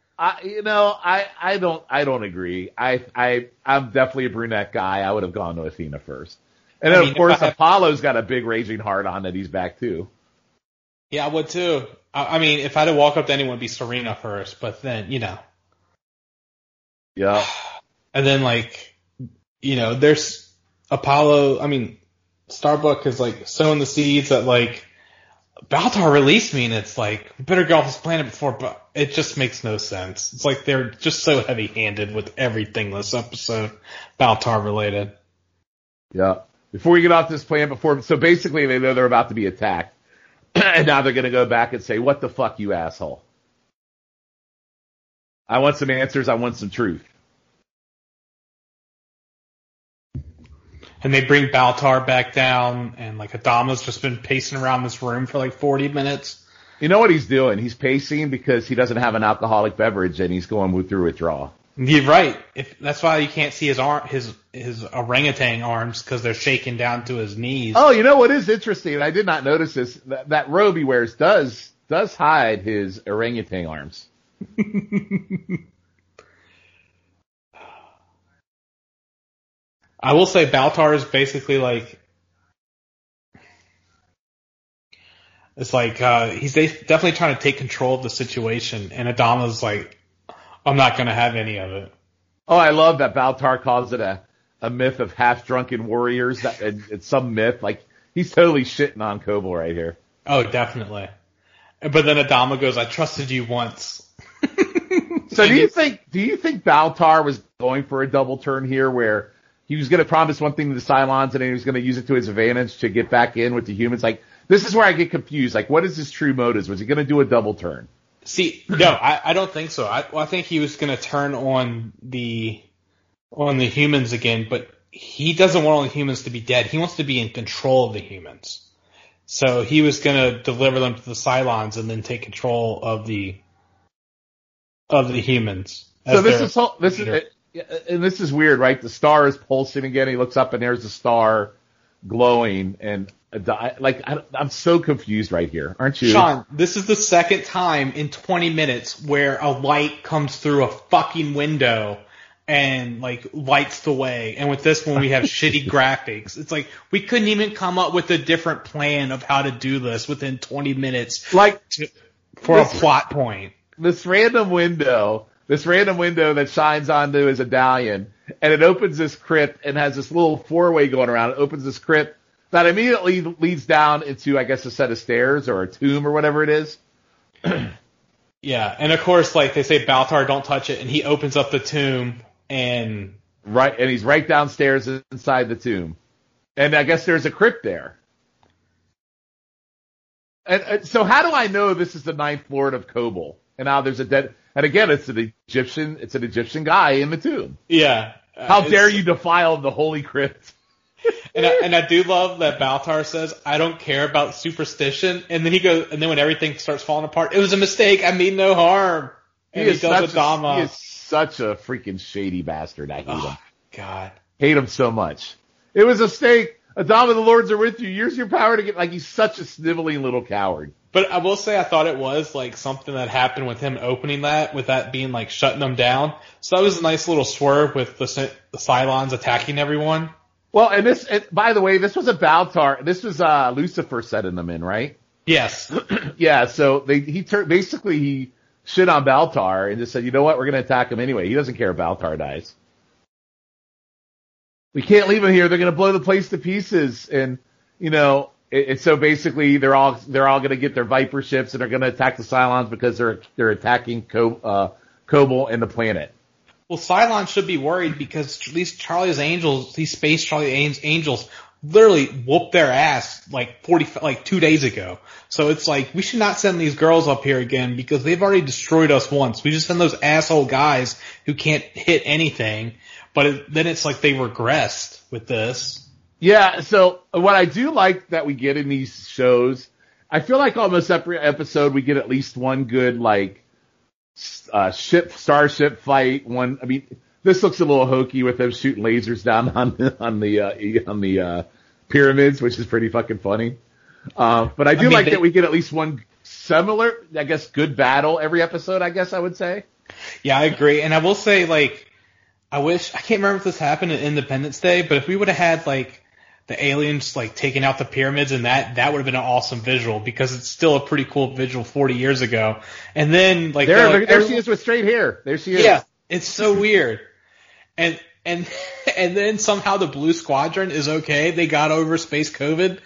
I don't agree. I'm definitely a brunette guy. I would have gone to Athena first. And then, of course, Apollo's got a big raging heart on that he's back too. Yeah, I would too. I mean, if I had to walk up to anyone, it'd be Serena first, but then, Yeah. And then, there's Apollo. I mean, Starbuck is, sowing the seeds that, Baltar released me, and it's like, we better get off this planet before, but it just makes no sense. It's like they're just so heavy-handed with everything this episode, Baltar related. Yeah. Before we get off this planet, so basically they know they're about to be attacked, and now they're going to go back and say, what the fuck, you asshole? I want some answers, I want some truth. And they bring Baltar back down, and Adama's just been pacing around this room for 40 minutes. You know what he's doing? He's pacing because he doesn't have an alcoholic beverage, and he's going through withdrawal. You're right. That's why you can't see his orangutan arms, because they're shaking down to his knees. Oh, you know what is interesting? And I did not notice this. That robe he wears does hide his orangutan arms. I will say Baltar is basically it's he's definitely trying to take control of the situation, and Adama's like, I'm not going to have any of it. Oh, I love that Baltar calls it a myth of half-drunken warriors. It's some myth. He's totally shitting on Koval right here. Oh, definitely. But then Adama goes, I trusted you once. So do you think Baltar was going for a double turn here where he was going to promise one thing to the Cylons and then he was going to use it to his advantage to get back in with the humans? This is where I get confused. What is his true motives? Was he going to do a double turn? See, no, I don't think so. I think he was going to turn on the humans again, but he doesn't want all the humans to be dead. He wants to be in control of the humans. So he was going to deliver them to the Cylons and then take control of the humans. So this is weird, right? The star is pulsing again. He looks up and there's a star glowing, and I'm so confused right here, aren't you? Sean, this is the second time in 20 minutes where a light comes through a fucking window and like lights the way. And with this one, we have shitty graphics. It's like we couldn't even come up with a different plan of how to do this within 20 minutes, for a plot point. This random window that shines onto his medallion, and it opens this crypt and has this little four-way going around. It opens this crypt that immediately leads down into, I guess, a set of stairs or a tomb or whatever it is. Yeah, and of course, like they say, Baltar, don't touch it, and he opens up the tomb, and he's right downstairs inside the tomb, and I guess there's a crypt there. And so, how do I know this is the Ninth Lord of Kobol? And now there's a dead, and again, it's an Egyptian guy in the tomb. Yeah. How dare you defile the holy crypt? And I do love that Baltar says, I don't care about superstition. And then and then when everything starts falling apart, it was a mistake. I mean no harm. And he does Adama. He is such a freaking shady bastard. I hate him. God. Hate him so much. It was a mistake. Adama, the Lords are with you. Use your power to get, like, he's such a sniveling little coward. But I will say I thought it was like something that happened with him opening that, with that being like shutting them down. So that was a nice little swerve with the Cylons attacking everyone. Well, and by the way, this was a Baltar. This was Lucifer setting them in, right? Yes. Yeah. So he shit on Baltar and just said, you know what, we're going to attack him anyway. He doesn't care if Baltar dies. We can't leave him here. They're going to blow the place to pieces, and you know. So basically, they're all going to get their Viper ships and they're going to attack the Cylons because they're attacking Kobol and the planet. Well, Cylons should be worried because these Space Charlie Angels, literally whooped their ass like 2 days ago. So it's like we should not send these girls up here again because they've already destroyed us once. We just send those asshole guys who can't hit anything. But then it's like they regressed with this. Yeah, so what I do like that we get in these shows, I feel like almost every episode we get at least one good, like, starship fight. This looks a little hokey with them shooting lasers down on the pyramids, which is pretty fucking funny. But I do like that we get at least one similar, I guess, good battle every episode, I guess I would say. Yeah, I agree. And I will say, like, I can't remember if this happened in Independence Day, but if we would have had, like, the aliens, like, taking out the pyramids, and that would have been an awesome visual, because it's still a pretty cool visual 40 years ago. And then, like... There she is with straight hair. There she is. Yeah, it's so weird. And then somehow the Blue Squadron is okay. They got over space COVID.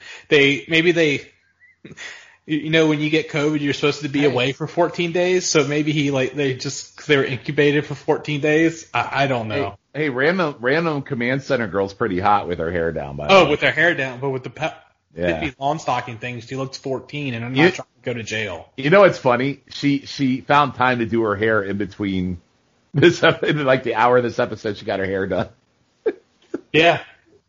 You know, when you get COVID, you're supposed to be away for 14 days. So maybe they were incubated for 14 days. I don't know. Hey, random command center girl's pretty hot with her hair down. By the way. With her hair down, but with the hippie lawn stocking thing, she looks 14, and I'm not trying to go to jail. You know what's funny? She found time to do her hair in between this, in like the hour of this episode. She got her hair done. Yeah.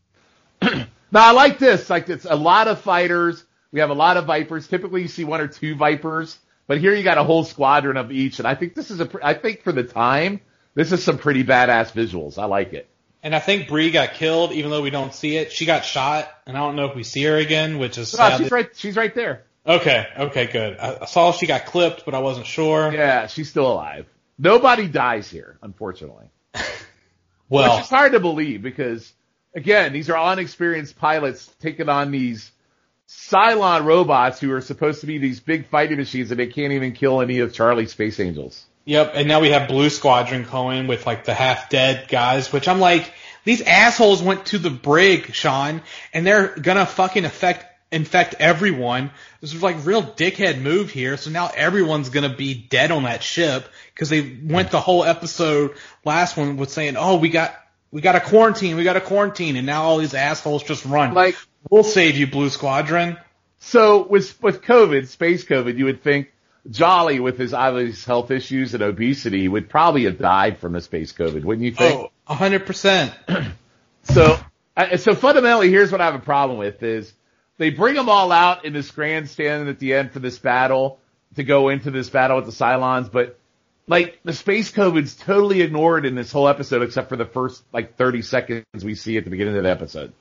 Now I like this. Like, it's a lot of fighters. We have a lot of Vipers. Typically, you see one or two Vipers, but here you got a whole squadron of each. And I think I think for the time, this is some pretty badass visuals. I like it. And I think Bree got killed, even though we don't see it. She got shot, and I don't know if we see her again, which is sad. She's right there. Okay, good. I saw she got clipped, but I wasn't sure. Yeah, she's still alive. Nobody dies here, unfortunately. Well, which is hard to believe because, again, these are unexperienced pilots taking on these Cylon robots who are supposed to be these big fighting machines, and they can't even kill any of Charlie's Space Angels. Yep, and now we have Blue Squadron going with, like, the half-dead guys, which I'm like, these assholes went to the brig, Sean, and they're gonna fucking infect everyone. This is like real dickhead move here, so now everyone's gonna be dead on that ship, because they went the whole episode, last one, with saying, oh, we got a quarantine, and now all these assholes just run. Like, we'll save you, Blue Squadron. So, with COVID, space COVID, you would think Jolly, with his obvious health issues and obesity, would probably have died from the space COVID, wouldn't you think? Oh, 100%. So fundamentally, here's what I have a problem with is they bring them all out in this grandstand at the end for this battle, to go into this battle with the Cylons, but, like, the space COVID's totally ignored in this whole episode except for the first, like, 30 seconds we see at the beginning of the episode.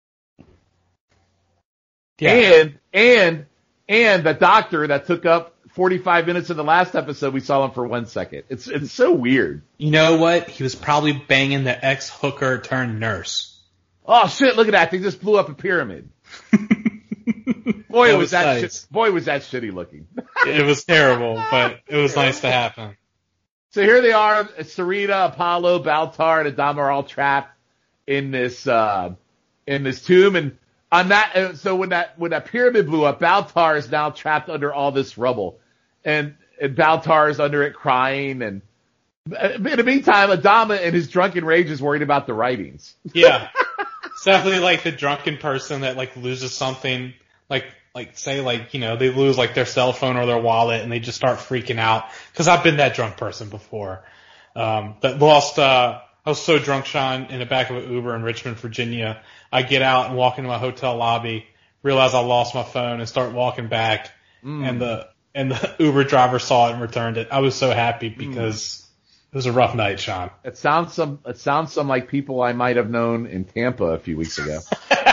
Yeah. And the doctor that took up 45 minutes of the last episode, we saw him for 1 second. It's so weird. You know what? He was probably banging the ex-hooker turned nurse. Oh shit, look at that. They just blew up a pyramid. Boy, was that shitty looking. It was terrible, but it was nice to happen. So here they are, Serena, Apollo, Baltar, and Adama are all trapped in this tomb. And on that, so when that pyramid blew up, Baltar is now trapped under all this rubble. And Baltar is under it crying. And in the meantime, Adama in his drunken rage is worried about the writings. Yeah. It's definitely like the drunken person that like loses something, like say they lose like their cell phone or their wallet and they just start freaking out. Cause I've been that drunk person before. That lost, I was so drunk, Sean, in the back of an Uber in Richmond, Virginia. I get out and walk into my hotel lobby, realize I lost my phone and start walking back. And the Uber driver saw it and returned it. I was so happy because it was a rough night, Sean. It sounds some like people I might have known in Tampa a few weeks ago.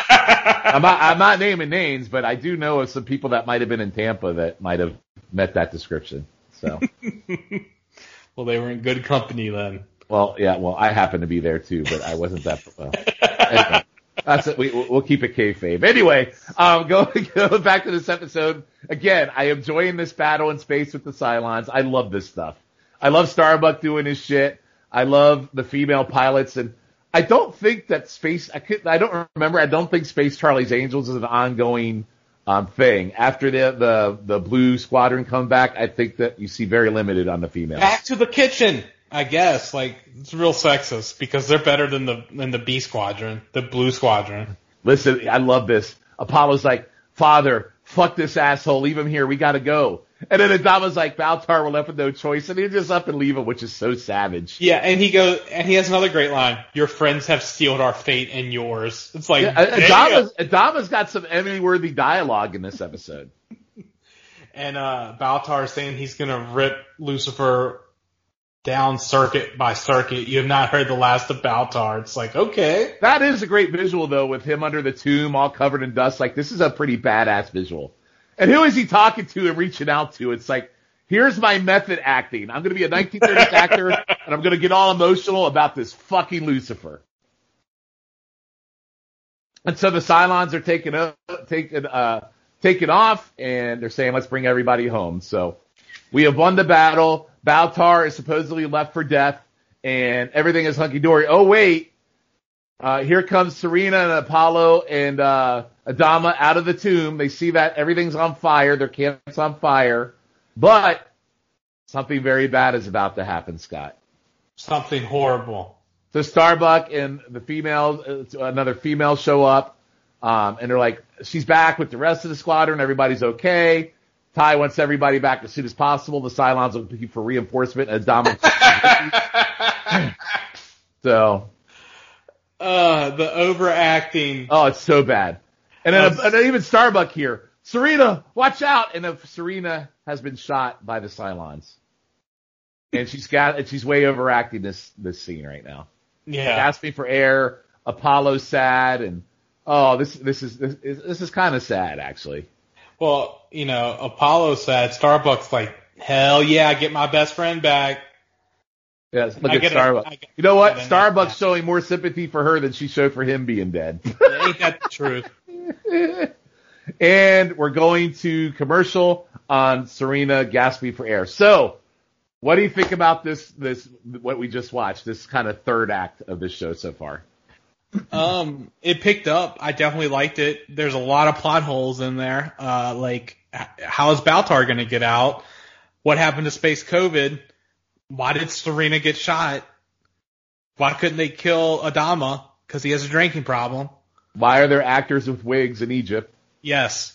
I'm not naming names, but I do know of some people that might have been in Tampa that might have met that description. So, well, they were in good company then. Well, yeah. Well, I happened to be there too, but I wasn't that. Anyway, that's it. We'll keep it kayfabe. Anyway, go back to this episode again. I am enjoying this battle in space with the Cylons. I love this stuff. I love Starbuck doing his shit. I love the female pilots, and I don't think that I don't think Space Charlie's Angels is an ongoing thing. After the Blue Squadron come back, I think that you see very limited on the female. Back to the kitchen, I guess. Like, it's real sexist because they're better than the B Squadron, the Blue Squadron. Listen, I love this. Apollo's like, Father, fuck this asshole, leave him here, we gotta go. And then Adama's like, Baltar, we're left with no choice, and he just up and leave him, which is so savage. Yeah, and he has another great line. Your friends have sealed our fate and yours. It's like, Adama's got some Emmy-worthy dialogue in this episode. And Baltar saying he's gonna rip Lucifer down circuit by circuit. You have not heard the last of Baltar. It's like, okay. That is a great visual, though, with him under the tomb, all covered in dust. Like, this is a pretty badass visual. And who is he talking to and reaching out to? It's like, here's my method acting. I'm going to be a 1930s actor, and I'm going to get all emotional about this fucking Lucifer. And so the Cylons are taking off, and they're saying, let's bring everybody home. So we have won the battle. Baltar is supposedly left for death, and everything is hunky-dory. Oh, wait. Here comes Serena and Apollo and Adama out of the tomb. They see that everything's on fire. Their camp's on fire. But something very bad is about to happen, Scott. Something horrible. So Starbuck and another female show up, and they're like, she's back with the rest of the squadron. Everybody's okay. Ty wants everybody back as soon as possible. The Cylons are looking for reinforcement. Adama. So. The overacting. Oh, it's so bad. And then even Starbuck here. Serena, watch out! And if Serena has been shot by the Cylons. And she's way overacting this scene right now. Yeah. Gasping for air. Apollo's sad, and this is kind of sad, actually. Well, Apollo's sad. Starbuck's like, hell yeah, get my best friend back. Yes, look at Starbucks. You know what? Starbucks showing more sympathy for her than she showed for him being dead. Ain't that the truth? And we're going to commercial on Serena gasping for air. So, what do you think about this, what we just watched, this kind of third act of this show so far? It picked up. I definitely liked it. There's a lot of plot holes in there. Like, how is Baltar going to get out? What happened to Space COVID? Why did Serena get shot? Why couldn't they kill Adama? Because he has a drinking problem. Why are there actors with wigs in Egypt? Yes.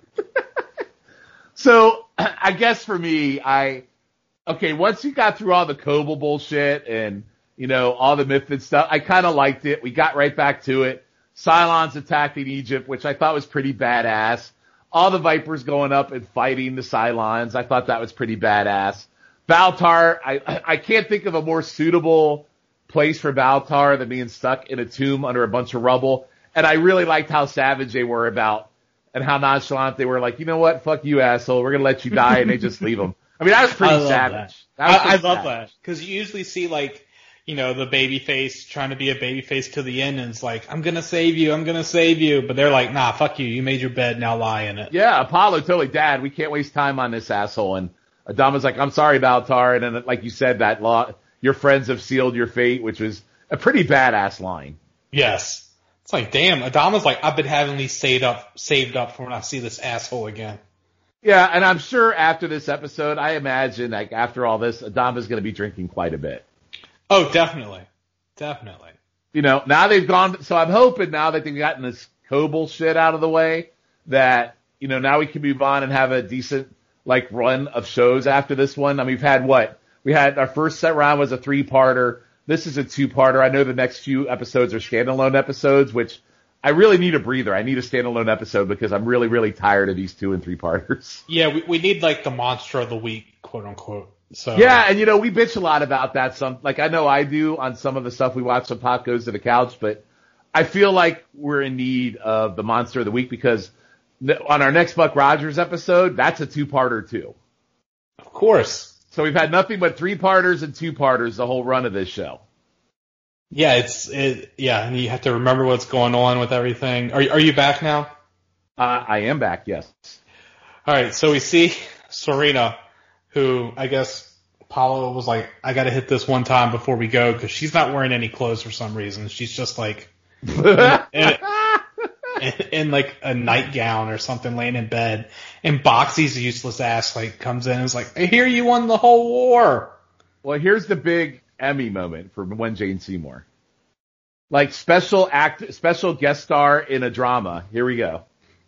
So, I guess for me, once you got through all the Kobel bullshit and, all the Mythid stuff, I kind of liked it. We got right back to it. Cylons attacking Egypt, which I thought was pretty badass. All the Vipers going up and fighting the Cylons. I thought that was pretty badass. Baltar, I can't think of a more suitable place for Baltar than being stuck in a tomb under a bunch of rubble. And I really liked how savage they were about and how nonchalant they were. Like, you know what? Fuck you, asshole. We're gonna let you die, and they just leave them. I mean, that was pretty savage. I love that because you usually see like, you know, the baby face trying to be a baby face to the end, and it's like, I'm gonna save you, but they're like, nah, fuck you. You made your bed, now lie in it. Yeah, Apollo totally, Dad, we can't waste time on this asshole. And Adama's like, I'm sorry, Baltar, and then like you said, that your friends have sealed your fate, which was a pretty badass line. Yes. It's like, damn, Adama's like, I've been having these saved up for when I see this asshole again. Yeah, and I'm sure after this episode, I imagine, like, after all this, Adama's going to be drinking quite a bit. Oh, definitely. Definitely. You know, now they've gone, so I'm hoping now that they've gotten this Kobold shit out of the way, that, you know, now we can move on and have a decent, like, run of shows after this one. I mean, we've had what? We had, our first set round was a 3-parter. This is a 2-parter. I know the next few episodes are standalone episodes, which I really need a breather. I need a standalone episode because I'm really, really tired of these 2 and 3-parters. Yeah, we need like the monster of the week, quote unquote. So yeah, and you know, we bitch a lot about that. Like I know I do on some of the stuff we watch on Pop Goes to the Couch, but I feel like we're in need of the monster of the week because on our next Buck Rogers episode, that's a 2-parter too. Of course. So we've had nothing but 3-parters and 2-parters the whole run of this show. Yeah, yeah, and you have to remember what's going on with everything. Are you back now? I am back, yes. All right, so we see Serena, who I guess Apollo was like, I got to hit this one time before we go because she's not wearing any clothes for some reason. She's just like in like a nightgown or something, laying in bed. And Boxy's useless ass like comes in and is like, I hear you won the whole war. Well, here's the big Emmy moment for when Jane Seymour. Like special guest star in a drama. Here we go.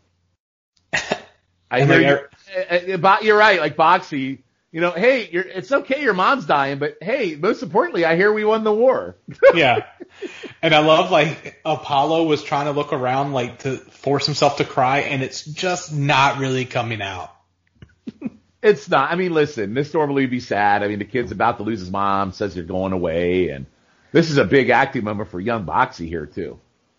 You're right. Like Boxy, you know, hey, it's okay. Your mom's dying, but hey, most importantly, I hear we won the war. Yeah. And I love like Apollo was trying to look around like to force himself to cry and it's just not really coming out. It's not. I mean, listen, Miss normally would be sad. I mean, the kid's about to lose his mom, says they're going away, and this is a big acting moment for young Boxy here, too.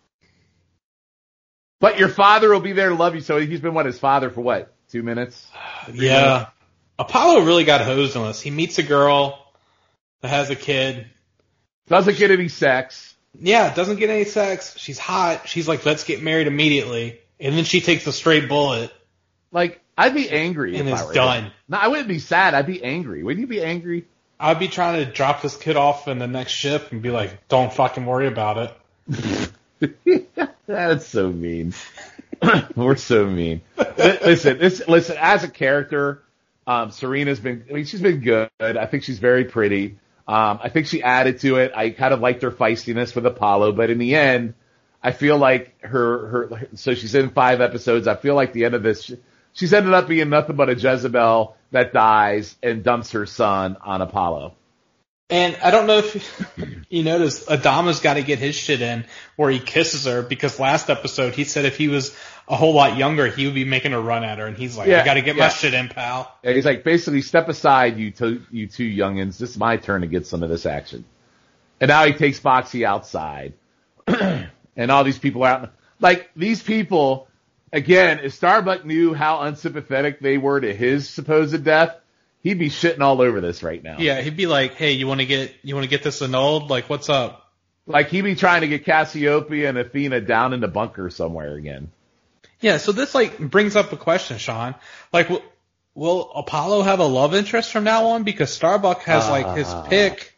But your father will be there to love you, so he's been, his father for what, 2 minutes? Yeah. Apollo really got hosed on this. He meets a girl that has a kid. Doesn't get any sex. Yeah, doesn't get any sex. She's hot. She's like, let's get married immediately. And then she takes a straight bullet. Like, I'd be angry. And it's done. No, I wouldn't be sad. I'd be angry. Wouldn't you be angry? I'd be trying to drop this kid off in the next ship and be like, don't fucking worry about it. That's so mean. We're so mean. Listen, as a character, Serena's been, she's been good. I think she's very pretty. I think she added to it. I kind of liked her feistiness with Apollo, but in the end, I feel like so she's in 5 episodes. I feel like the end of this, she's ended up being nothing but a Jezebel that dies and dumps her son on Apollo. And I don't know if you noticed, Adama's got to get his shit in where he kisses her because last episode he said if he was a whole lot younger, he would be making a run at her. And he's like, I got to get my shit in, pal. Yeah, he's like, basically, step aside, you two youngins. This is my turn to get some of this action. And now he takes Boxy outside. And all these people are out. Like, these people, again, if Starbuck knew how unsympathetic they were to his supposed death, he'd be shitting all over this right now. Yeah, he'd be like, hey, you want to get this annulled? Like, what's up? Like, he'd be trying to get Cassiopeia and Athena down in the bunker somewhere again. Yeah, so this, like, brings up a question, Sean. Like, will Apollo have a love interest from now on? Because Starbuck has, like, his pick.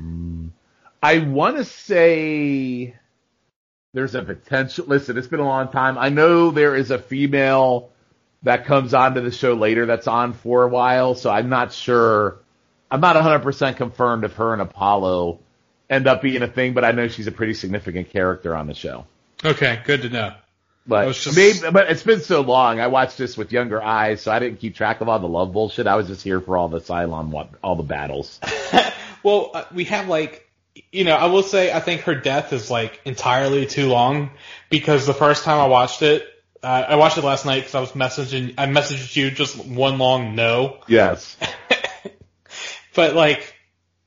I want to say there's a potential. Listen, it's been a long time. I know there is a female that comes onto the show later that's on for a while, so I'm not sure. I'm not 100% confirmed if her and Apollo end up being a thing, but I know she's a pretty significant character on the show. Okay, good to know. But but it's been so long. I watched this with younger eyes, so I didn't keep track of all the love bullshit. I was just here for all the Cylon, all the battles. Well, we have like, you know, I will say I think her death is like entirely too long because the first time I watched it last night because I messaged you just one long no. Yes. But like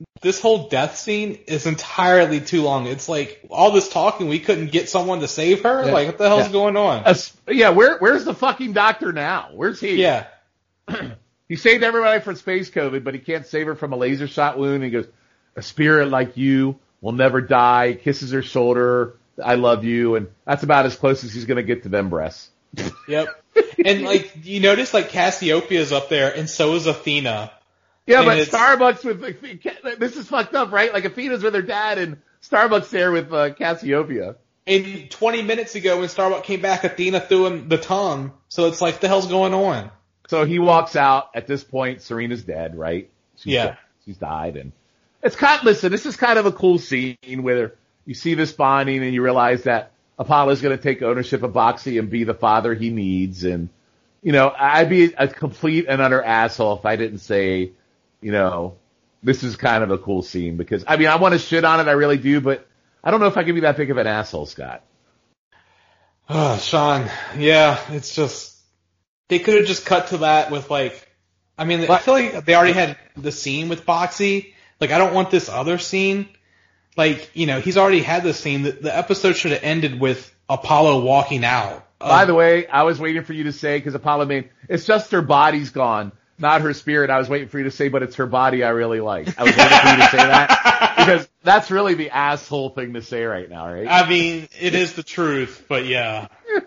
This whole death scene is entirely too long. It's like all this talking, we couldn't get someone to save her. Yeah. Like, what the hell's going on? Where's the fucking doctor now? Where's he? Yeah. He saved everybody from space COVID, but he can't save her from a laser shot wound. And he goes, a spirit like you will never die. Kisses her shoulder. I love you. And that's about as close as he's going to get to them breasts. Yep. And like, you notice like Cassiopeia's up there, and so is Athena. Yeah, and but Starbucks with, this is fucked up, right? Like Athena's with her dad and Starbucks there with Cassiopeia. And 20 minutes ago when Starbuck came back, Athena threw him the tongue. So it's like, the hell's going on? So he walks out. At this point, Serena's dead, right? She's died. And it's listen, this is kind of a cool scene where you see this bonding and you realize that Apollo's going to take ownership of Boxy and be the father he needs. And, you know, I'd be a complete and utter asshole if I didn't say, you know, this is kind of a cool scene because, I mean, I want to shit on it. I really do, but I don't know if I can be that big of an asshole, Scott. Oh, Sean. Yeah, it's just, they could have just cut to that with like, I mean, I feel like they already had the scene with Boxy. Like, I don't want this other scene. Like, you know, he's already had this scene. The episode should have ended with Apollo walking out. By the way, I was waiting for you to say, because Apollo it's just her body's gone, not her spirit. I was waiting for you to say, but it's her body I really like. I was waiting for you to say that, because that's really the asshole thing to say right now, right? I mean, it is the truth, but yeah.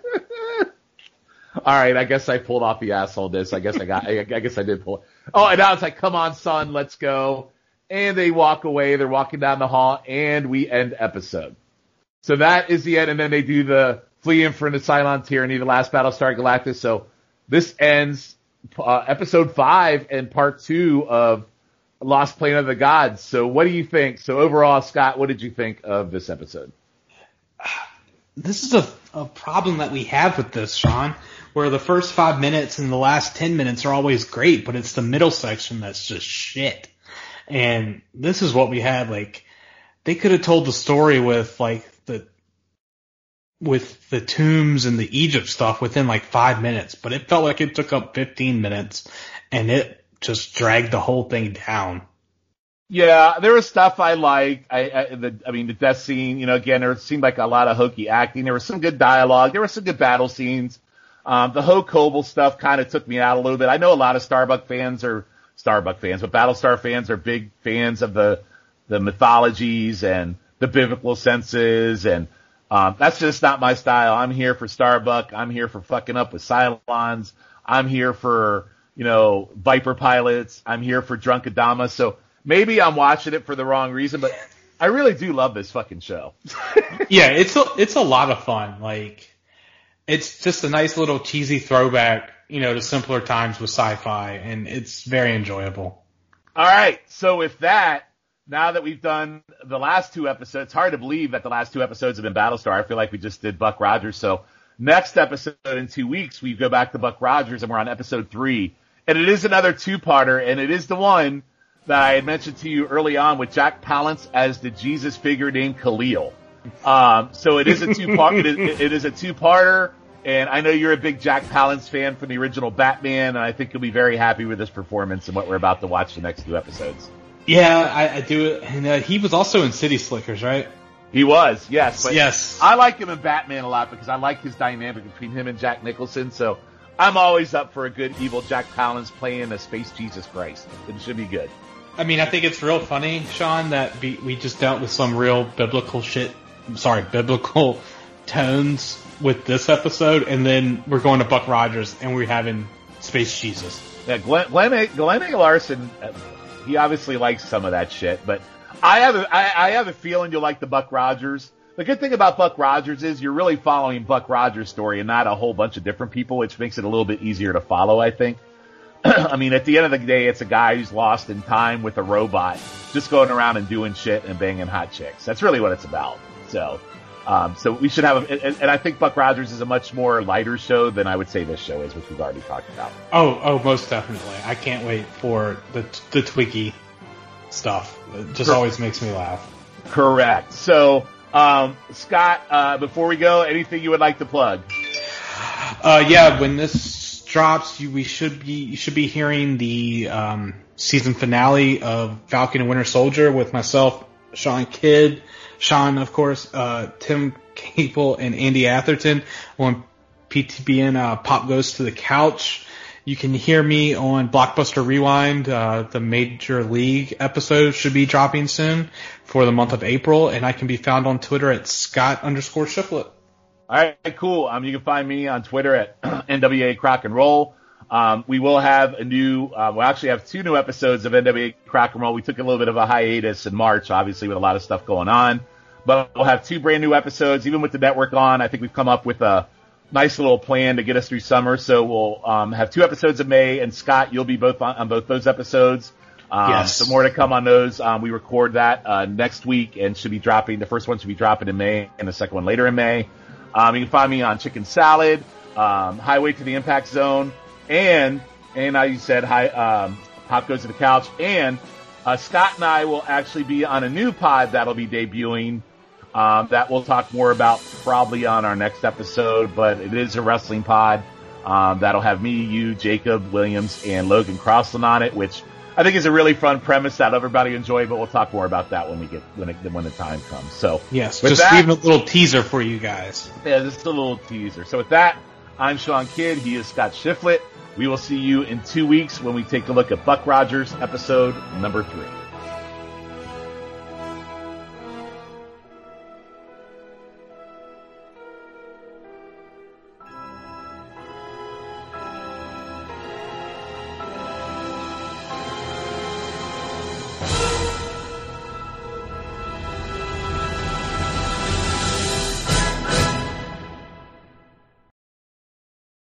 All right, I guess I pulled off the asshole-ness. I guess I did pull it. Oh, and now it's like, come on, son, let's go. And they walk away. They're walking down the hall, and we end episode. So that is the end, and then they do the flee for the Cylon Tyranny, the last Battlestar Galactica. So this ends episode 5 and part 2 of Lost Planet of the Gods. So what do you think? So overall, Scott, what did you think of this episode? This is a problem that we have with this, Sean, where the first 5 minutes and the last 10 minutes are always great, but it's the middle section that's just shit. And this is what we had. Like, they could have told the story with like the tombs and the Egypt stuff within like 5 minutes, but it felt like it took up 15 minutes and it just dragged the whole thing down. Yeah, there was stuff I liked. I mean, the death scene, you know, again, there seemed like a lot of hokey acting. There was some good dialogue. There were some good battle scenes. The Ho Kobel stuff kind of took me out a little bit. I know a lot of Starbuck fans, but Battlestar fans are big fans of the mythologies and the biblical senses, and that's just not my style. I'm here for Starbuck. I'm here for fucking up with Cylons. I'm here for, you know, Viper pilots. I'm here for drunk Adama. So maybe I'm watching it for the wrong reason, but I really do love this fucking show. Yeah, it's a lot of fun. Like, it's just a nice little cheesy throwback, you know, to simpler times with sci-fi, and it's very enjoyable. All right, so with that, now that we've done the last 2 episodes, it's hard to believe that the last 2 episodes have been Battlestar. I feel like we just did Buck Rogers. So next episode in 2 weeks, we go back to Buck Rogers, and we're on episode 3. And it is another 2-parter, and it is the one that I had mentioned to you early on with Jack Palance as the Jesus figure named Khalil. So it is a 2-part. It is a 2-parter. And I know you're a big Jack Palance fan from the original Batman, and I think you'll be very happy with this performance and what we're about to watch the next 2 episodes. Yeah, I do. And he was also in City Slickers, right? He was, yes. But yes. I like him in Batman a lot because I like his dynamic between him and Jack Nicholson. So I'm always up for a good evil Jack Palance playing a space Jesus Christ. It should be good. I mean, I think it's real funny, Sean, that we just dealt with some real biblical tones with this episode, and then we're going to Buck Rogers, and we're having Space Jesus. Yeah, Glenn A. Larson, he obviously likes some of that shit, but I have a feeling you'll like the Buck Rogers. The good thing about Buck Rogers is you're really following Buck Rogers' story and not a whole bunch of different people, which makes it a little bit easier to follow, I think. I mean, at the end of the day, it's a guy who's lost in time with a robot, just going around and doing shit and banging hot chicks. That's really what it's about. So we should have, and I think Buck Rogers is a much more lighter show than I would say this show is, which we've already talked about. Oh, most definitely. I can't wait for the Twiggy stuff. It just always makes me laugh. Correct. So, Scott, before we go, anything you would like to plug? Yeah, when this drops, you should be hearing the season finale of Falcon and Winter Soldier with myself, Sean Kidd, of course, Tim Capel, and Andy Atherton on PTBN Pop Goes to the Couch. You can hear me on Blockbuster Rewind. The Major League episode should be dropping soon for the month of April, and I can be found on Twitter at Scott_Shiflett. All right, cool. You can find me on Twitter at NWA Crock and Roll. We will have we'll actually have 2 new episodes of NWA Crock and Roll. We took a little bit of a hiatus in March, obviously, with a lot of stuff going on. But we'll have 2 brand new episodes, even with the network on. I think we've come up with a nice little plan to get us through summer. So we'll have 2 episodes in May, and Scott, you'll be both on both those episodes. Yes. So more to come on those. We record that next week and should be dropping. The first one should be dropping in May, and the second one later in May. You can find me on Chicken Salad, Highway to the Impact Zone, and I said Pop Goes to the Couch, and Scott and I will actually be on a new pod that'll be debuting. That we'll talk more about probably on our next episode, but it is a wrestling pod. That'll have me, you, Jacob Williams, and Logan Crossland on it, which I think is a really fun premise that everybody enjoy, but we'll talk more about that when the time comes. So yes, just leaving a little teaser for you guys. Yeah, just a little teaser. So with that, I'm Sean Kidd. He is Scott Shiflett. We will see you in 2 weeks when we take a look at Buck Rogers episode number 3.